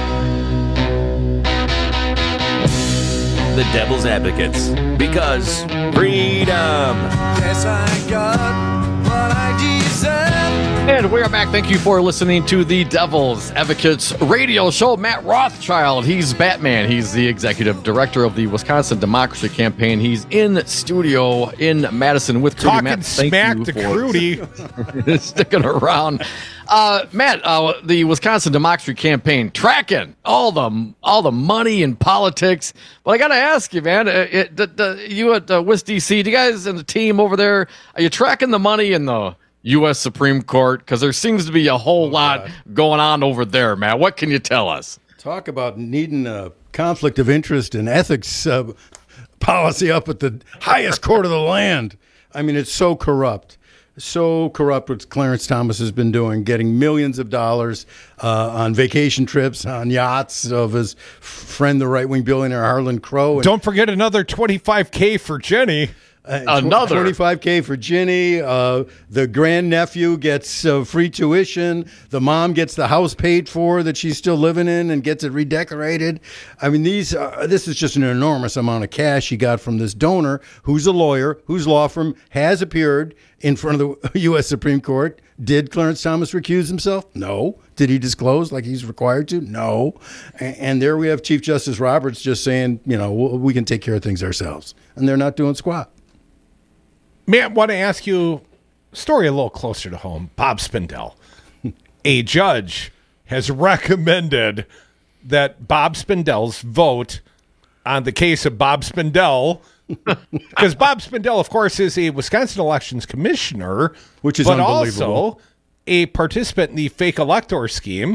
The Devil's Advocates. Because freedom. Yes, I got what I deserve. And we are back. Thank you for listening to the Devil's Advocates radio show. Matt Rothschild, he's Batman. He's the executive director of the Wisconsin Democracy Campaign. He's in studio in Madison with Crudy. Talking Matt, thank smack you to for Crudy. sticking around. Uh, Matt, uh, the Wisconsin Democracy Campaign, tracking all the all the money and politics. But I got to ask you, man, uh, it, the, the, you at uh, Wis D C, do you guys and the team over there, are you tracking the money in the U S Supreme Court? Because there seems to be a whole Oh, lot God. going on over there, Matt. What can you tell us? Talk about needing a conflict of interest and ethics uh, policy up at the highest court of the land. I mean, it's so corrupt. So corrupt what Clarence Thomas has been doing, getting millions of dollars uh, on vacation trips, on yachts of his friend, the right-wing billionaire Harlan Crow. And Don't forget another twenty-five K for Jenny. Uh, Another twenty-five K for Ginny. Uh, the grandnephew gets uh, free tuition. The mom gets the house paid for that she's still living in and gets it redecorated. I mean, these. Uh, this is just an enormous amount of cash he got from this donor, who's a lawyer, whose law firm has appeared in front of the U S Supreme Court. Did Clarence Thomas recuse himself? No. Did he disclose like he's required to? No. And, and there we have Chief Justice Roberts just saying, you know, we can take care of things ourselves, and they're not doing squat. Matt, I want to ask you a story a little closer to home. Bob Spindell. A judge has recommended that Bob Spindell's vote on the case of Bob Spindell, because Bob Spindell, of course, is a Wisconsin elections commissioner, which is but unbelievable. Also a participant in the fake elector scheme,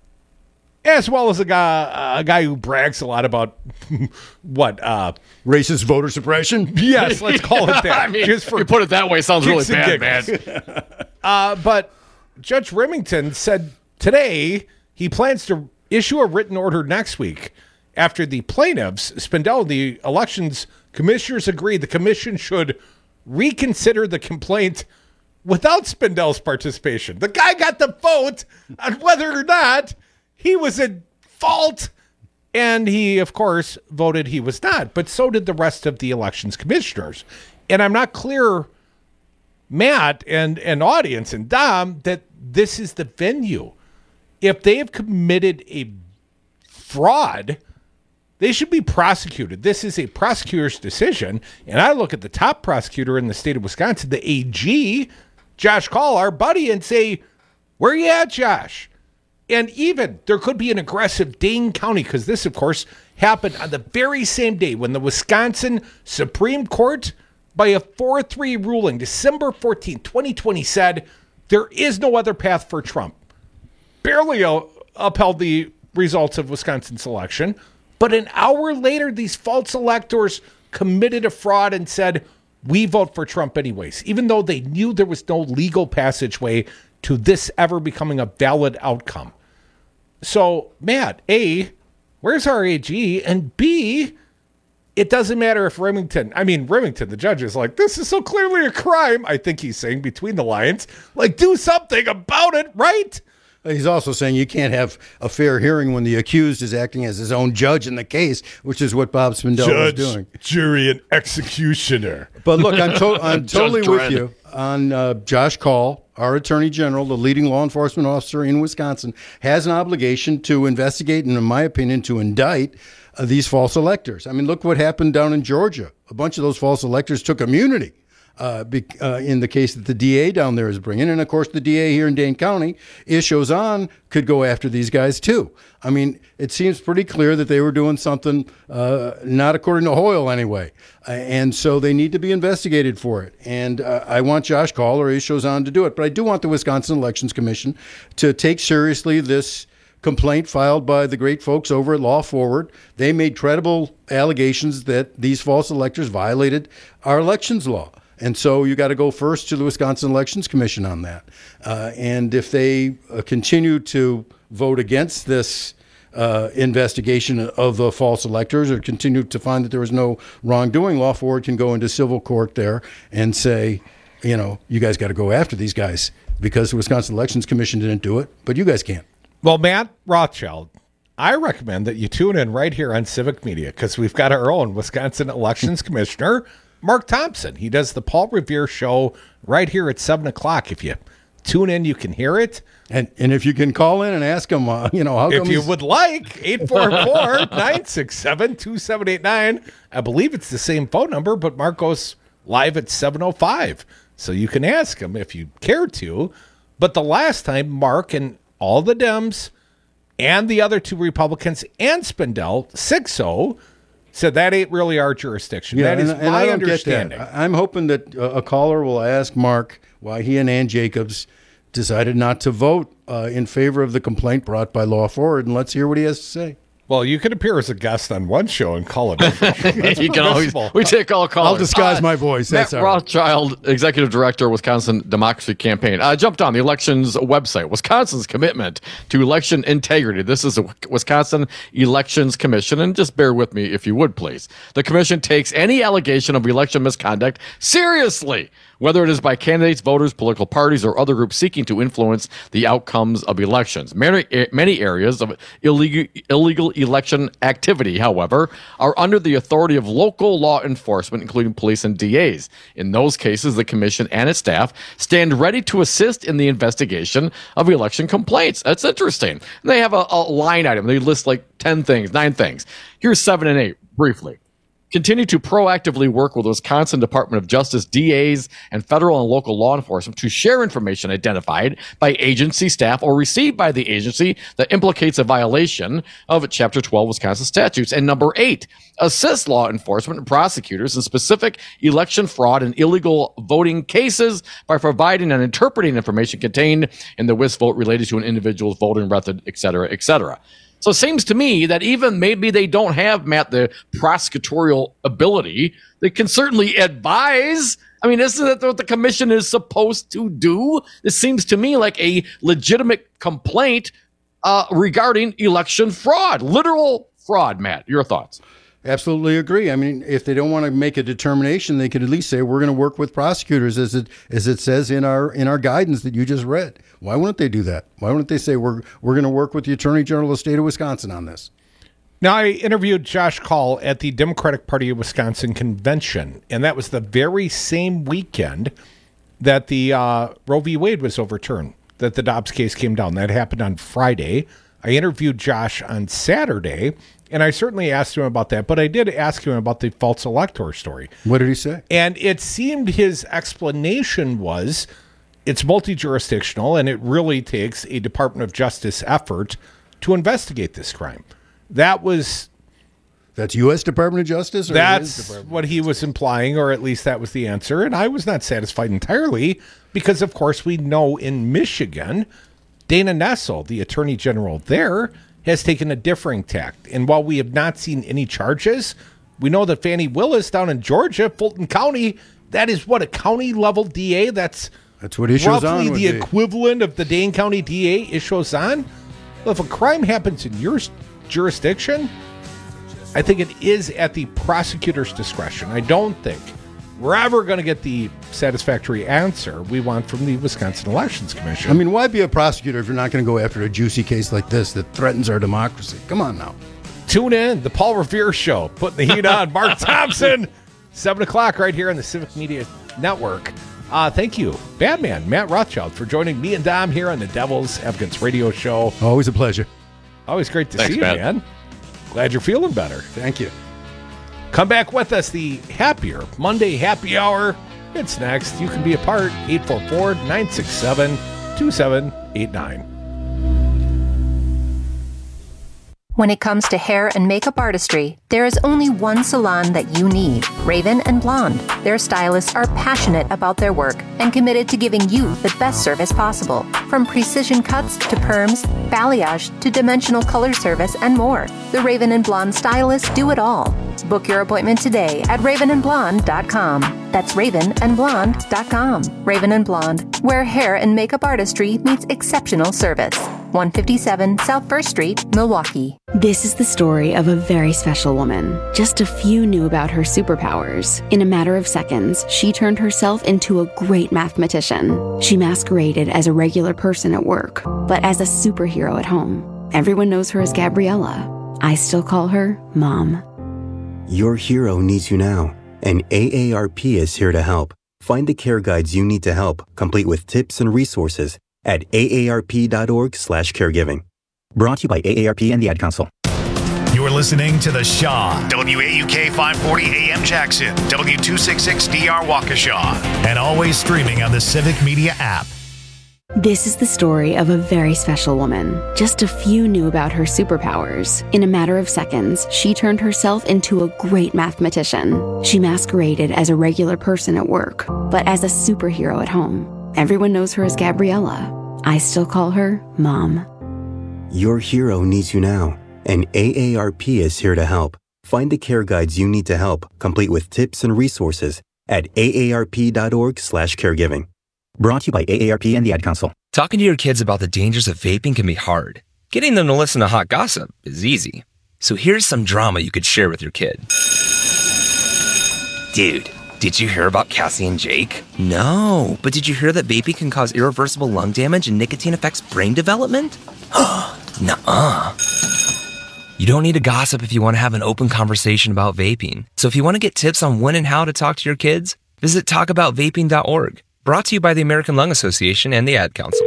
as well as a guy, a guy who brags a lot about what uh, racist voter suppression. Yes, let's call it that. I mean, just for you put it that way, sounds really kicks and bad, giggles. man. Uh, but Judge Remington said today he plans to issue a written order next week after the plaintiffs, Spindell, the elections commissioners, agreed the commission should reconsider the complaint without Spindell's participation. The guy got the vote on whether or not he was at fault, and he, of course, voted he was not. But so did the rest of the elections commissioners. And I'm not clear, Matt and, and audience and Dom, that this is the venue. If they have committed a fraud, they should be prosecuted. This is a prosecutor's decision. And I look at the top prosecutor in the state of Wisconsin, the A G, Josh Call, our buddy, and say, where you at, Josh? And even there could be an aggressive Dane County, because this, of course, happened on the very same day when the Wisconsin Supreme Court, by a four three ruling, December fourteenth, twenty twenty, said there is no other path for Trump. Barely uh, upheld the results of Wisconsin's election. But an hour later, these false electors committed a fraud and said, we vote for Trump anyways, even though they knew there was no legal passageway to this ever becoming a valid outcome. So, Matt, A, where's our A G? And B, it doesn't matter if Remington, I mean, Remington, the judge, is like, this is so clearly a crime. I think he's saying between the lines, like, do something about it, right? He's also saying you can't have a fair hearing when the accused is acting as his own judge in the case, which is what Bob Spindell Judge, was doing. Jury, and executioner. But look, I'm, to- I'm totally with Dredd. you on uh, Josh Call, our attorney general, the leading law enforcement officer in Wisconsin, has an obligation to investigate and, in my opinion, to indict uh, these false electors. I mean, look what happened down in Georgia. A bunch of those false electors took immunity. Uh, be, uh, in the case that the D A down there is bringing. And, of course, the D A here in Dane County, Ishoes on, could go after these guys, too. I mean, it seems pretty clear that they were doing something uh, not according to Hoyle anyway. Uh, and so they need to be investigated for it. And uh, I want Josh Call or Ishoes on to do it. But I do want the Wisconsin Elections Commission to take seriously this complaint filed by the great folks over at Law Forward. They made credible allegations that these false electors violated our elections law. And so you got to go first to the Wisconsin Elections Commission on that. Uh, and if they uh, continue to vote against this uh, investigation of the false electors or continue to find that there was no wrongdoing, Law Forward can go into civil court there and say, you know, you guys got to go after these guys because the Wisconsin Elections Commission didn't do it, but you guys can't. Well, Matt Rothschild, I recommend that you tune in right here on Civic Media because we've got our own Wisconsin Elections Commissioner, Mark Thompson. He does the Paul Revere show right here at seven o'clock. If you tune in, you can hear it. And and if you can call in and ask him, uh, you know, how If come you he's- would like, eight four four, nine six seven, two seven eight nine. I believe it's the same phone number, but Mark goes live at seven oh five. So you can ask him if you care to. But the last time, Mark and all the Dems and the other two Republicans and Spindell, six oh, said that ain't really our jurisdiction. that is and, and my I don't get understanding. that. I- I'm hoping that uh, a caller will ask Mark why he and Ann Jacobs decided not to vote uh, in favor of the complaint brought by Law Forward, and let's hear what he has to say. Well, you can appear as a guest on one show and call it. You can always. We take all callers. I'll disguise Uh, my voice. Matt That's all right. Rothschild, Executive Director, Wisconsin Democracy Campaign, uh, jumped on the elections website. Wisconsin's commitment to election integrity. This is the Wisconsin Elections Commission, and just bear with me if you would, please. The commission takes any allegation of election misconduct seriously, whether it is by candidates, voters, political parties, or other groups seeking to influence the outcomes of elections. Many, many areas of illegal, illegal election activity, however, are under the authority of local law enforcement, including police and D As. In those cases, the commission and its staff stand ready to assist in the investigation of election complaints. That's interesting. And they have a, a line item. They list like ten things, nine things. Here's seven and eight, briefly. Continue to proactively work with Wisconsin Department of Justice, D As, and federal and local law enforcement to share information identified by agency staff or received by the agency that implicates a violation of Chapter twelve Wisconsin statutes. And number eight, assist law enforcement and prosecutors in specific election fraud and illegal voting cases by providing and interpreting information contained in the W I S vote related to an individual's voting method, et cetera, et cetera. So it seems to me that even maybe they don't have, Matt, the prosecutorial ability, they can certainly advise. I mean, isn't that what the commission is supposed to do? This seems to me like a legitimate complaint uh, regarding election fraud, literal fraud, Matt. Your thoughts? Absolutely agree. I mean, if they don't want to make a determination, they could at least say we're going to work with prosecutors, as it as it says in our in our guidance that you just read. Why wouldn't they do that? Why wouldn't they say we're we're going to work with the Attorney General of the state of Wisconsin on this? Now, I interviewed Josh Kaul at the Democratic Party of Wisconsin convention, and that was the very same weekend that the uh, Roe v. Wade was overturned, that the Dobbs case came down. That happened on Friday. I interviewed Josh on Saturday, and I certainly asked him about that, but I did ask him about the false elector story. What did he say? And it seemed his explanation was it's multi-jurisdictional, and it really takes a Department of Justice effort to investigate this crime. That was... That's U S Department of Justice? Or That's what he was implying, or at least that was the answer, and I was not satisfied entirely because, of course, we know in Michigan, Dana Nessel, the Attorney General there, has taken a differing tact. And while we have not seen any charges, we know that Fannie Willis down in Georgia, Fulton County, that is what, a county-level D A? That's, That's what Issues roughly On would the be. equivalent of the Dane County D A, Issues On. Well, if a crime happens in your jurisdiction, I think it is at the prosecutor's discretion. I don't think we're ever going to get the satisfactory answer we want from the Wisconsin Elections Commission. I mean, why be a prosecutor if you're not going to go after a juicy case like this that threatens our democracy? Come on now. Tune in, the Paul Revere Show, putting the heat on. Mark Thompson, seven o'clock right here on the Civic Media Network. Uh, thank you, Batman, Matt Rothschild, for joining me and Dom here on the Devil's Advocates Radio Show. Always a pleasure. Always great to Thanks, see Matt. you, man. Glad you're feeling better. Thank you. Come back with us, the Happier Monday Happy Hour. It's next. You can be a part, eight four four, nine six seven, two seven eight nine. When it comes to hair and makeup artistry, there is only one salon that you need, Raven and Blonde. Their stylists are passionate about their work and committed to giving you the best service possible. From precision cuts to perms, balayage to dimensional color service and more. The Raven and Blonde stylists do it all. Book your appointment today at raven and blonde dot com. That's raven and blonde dot com. Raven and Blonde, where hair and makeup artistry meets exceptional service. one fifty-seven South First Street, Milwaukee. This is the story of a very special woman. Just a few knew about her superpowers. In a matter of seconds, she turned herself into a great mathematician. She masqueraded as a regular person at work, but as a superhero at home. Everyone knows her as Gabriella. I still call her Mom. Your hero needs you now, and A A R P is here to help. Find the care guides you need to help, complete with tips and resources at A A R P dot org slash caregiving. Brought to you by A A R P and the Ad Council. You're listening to The Shaw, W A U K five forty A M Jackson, W two sixty-six D R Waukesha, and always streaming on the Civic Media app. This is the story of a very special woman. Just a few knew about her superpowers. In a matter of seconds, she turned herself into a great mathematician. She masqueraded as a regular person at work, but as a superhero at home. Everyone knows her as Gabriella. I still call her Mom. Your hero needs you now, and A A R P is here to help. Find the care guides you need to help, complete with tips and resources at aarp.org slash caregiving. Brought to you by A A R P and the Ad Council. Talking to your kids about the dangers of vaping can be hard. Getting them to listen to hot gossip is easy. So here's some drama you could share with your kid. Dude, did you hear about Cassie and Jake? No, but did you hear that vaping can cause irreversible lung damage and nicotine affects brain development? Nuh-uh. You don't need to gossip if you want to have an open conversation about vaping. So if you want to get tips on when and how to talk to your kids, visit talk about vaping dot org. Brought to you by the American Lung Association and the Ad Council.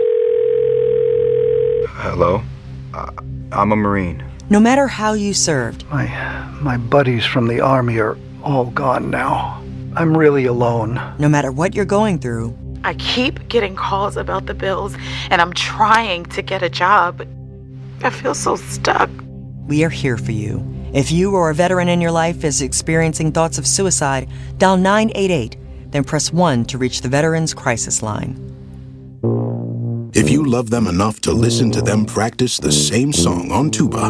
Hello? Uh, I'm a Marine. No matter how you served. My, my buddies from the Army are all gone now. I'm really alone. No matter what you're going through. I keep getting calls about the bills, and I'm trying to get a job. I feel so stuck. We are here for you. If you or a veteran in your life is experiencing thoughts of suicide, dial nine eight eight, then press one to reach the Veterans Crisis Line. If you love them enough to listen to them practice the same song on tuba,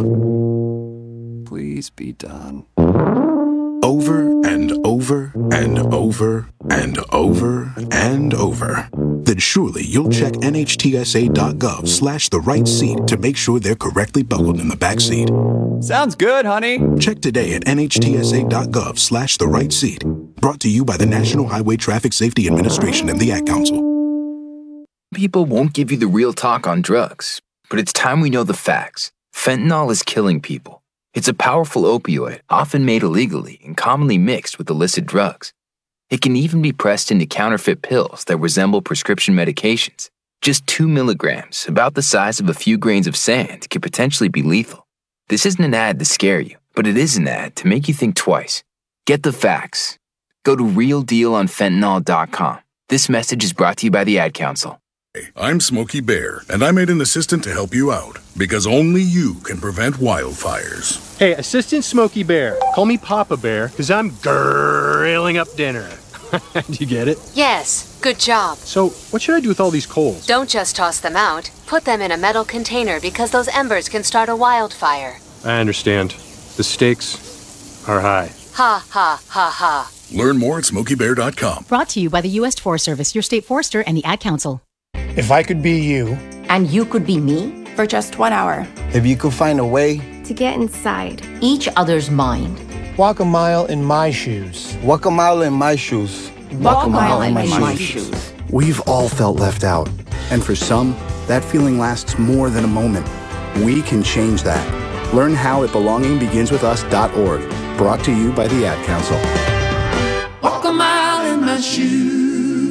please be done. Over and over and over and over and over, then surely you'll check N H T S A dot gov slash the right seat to make sure they're correctly buckled in the back seat. Sounds good, honey. Check today at N H T S A dot gov slash the right seat. Brought to you by the National Highway Traffic Safety Administration and the Ad Council. People won't give you the real talk on drugs, but it's time we know the facts. Fentanyl is killing people. It's a powerful opioid, often made illegally and commonly mixed with illicit drugs. It can even be pressed into counterfeit pills that resemble prescription medications. Just two milligrams, about the size of a few grains of sand, could potentially be lethal. This isn't an ad to scare you, but it is an ad to make you think twice. Get the facts. Go to real deal on fentanyl dot com. This message is brought to you by the Ad Council. I'm Smokey Bear, and I made an assistant to help you out, because only you can prevent wildfires. Hey, Assistant Smokey Bear. Call me Papa Bear, because I'm grilling up dinner. Do you get it? Yes, good job. So, what should I do with all these coals? Don't just toss them out. Put them in a metal container because those embers can start a wildfire. I understand. The stakes are high. Ha, ha, ha, ha. Learn more at smokey bear dot com. Brought to you by the U S Forest Service, your state forester, and the Ad Council. If I could be you. And you could be me? For just one hour. If you could find a way. To get inside each other's mind. Walk a mile in my shoes. Walk a mile in my shoes. Walk, Walk a mile, mile in, my, in my shoes. shoes. We've all felt left out. And for some, that feeling lasts more than a moment. We can change that. Learn how at belonging begins with us dot org. Brought to you by the Ad Council. Walk a mile in my shoes.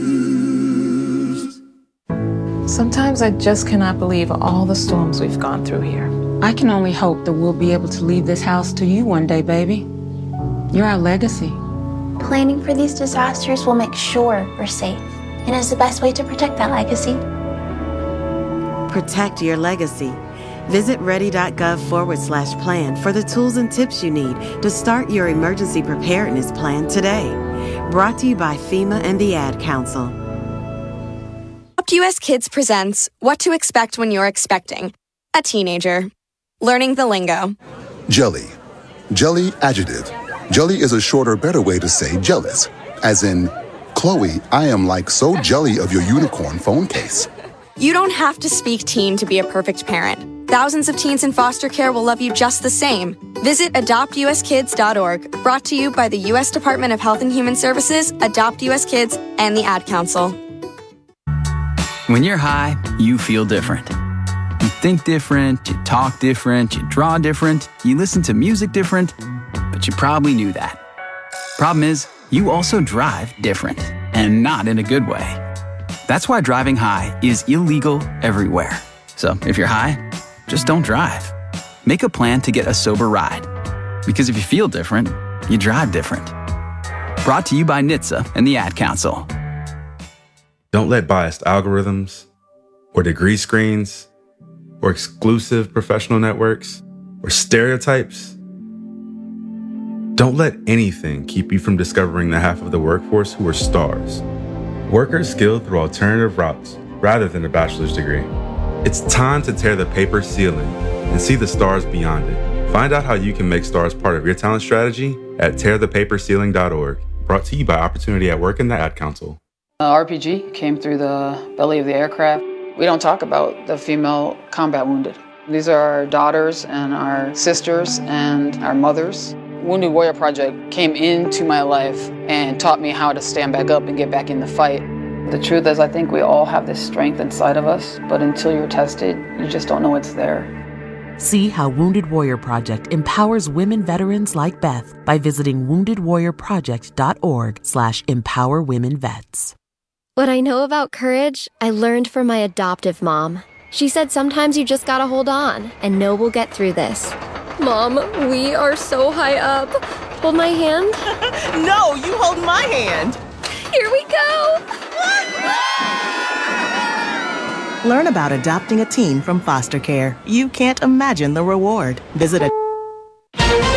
Sometimes I just cannot believe all the storms we've gone through here. I can only hope that we'll be able to leave this house to you one day, baby. You're our legacy. Planning for these disasters will make sure we're safe, and is the best way to protect that legacy. Protect your legacy. Visit ready.gov forward slash plan for the tools and tips you need to start your emergency preparedness plan today. Brought to you by FEMA and the Ad Council. U S Kids presents What to Expect When You're Expecting a Teenager. Learning the lingo. Jelly. Jelly adjective. Jelly is a shorter, better way to say jealous. As in, Chloe, I am like so jelly of your unicorn phone case. You don't have to speak teen to be a perfect parent. Thousands of teens in foster care will love you just the same. Visit adopt u s kids dot org. Brought to you by the U S Department of Health and Human Services, Adopt U S Kids, and the Ad Council. When you're high, you feel different. You think different, you talk different, you draw different, you listen to music different, but you probably knew that. Problem is, you also drive different, and not in a good way. That's why driving high is illegal everywhere. So if you're high, just don't drive. Make a plan to get a sober ride. Because if you feel different, you drive different. Brought to you by N H T S A and the Ad Council. Don't let biased algorithms or degree screens or exclusive professional networks or stereotypes. Don't let anything keep you from discovering the half of the workforce who are stars. Workers skilled through alternative routes rather than a bachelor's degree. It's time to tear the paper ceiling and see the stars beyond it. Find out how you can make STARS part of your talent strategy at tear the paper ceiling dot org. Brought to you by Opportunity at Work and the Ad Council. Uh, R P G came through the belly of the aircraft. We don't talk about the female combat wounded. These are our daughters and our sisters and our mothers. Wounded Warrior Project came into my life and taught me how to stand back up and get back in the fight. The truth is, I think we all have this strength inside of us, but until you're tested, you just don't know it's there. See how Wounded Warrior Project empowers women veterans like Beth by visiting wounded warrior project dot org slash empower women vets. What I know about courage, I learned from my adoptive mom. She said sometimes you just gotta hold on and know we'll get through this. Mom, we are so high up. Hold my hand. No, you hold my hand. Here we go. Learn about adopting a teen from foster care. You can't imagine the reward. Visit a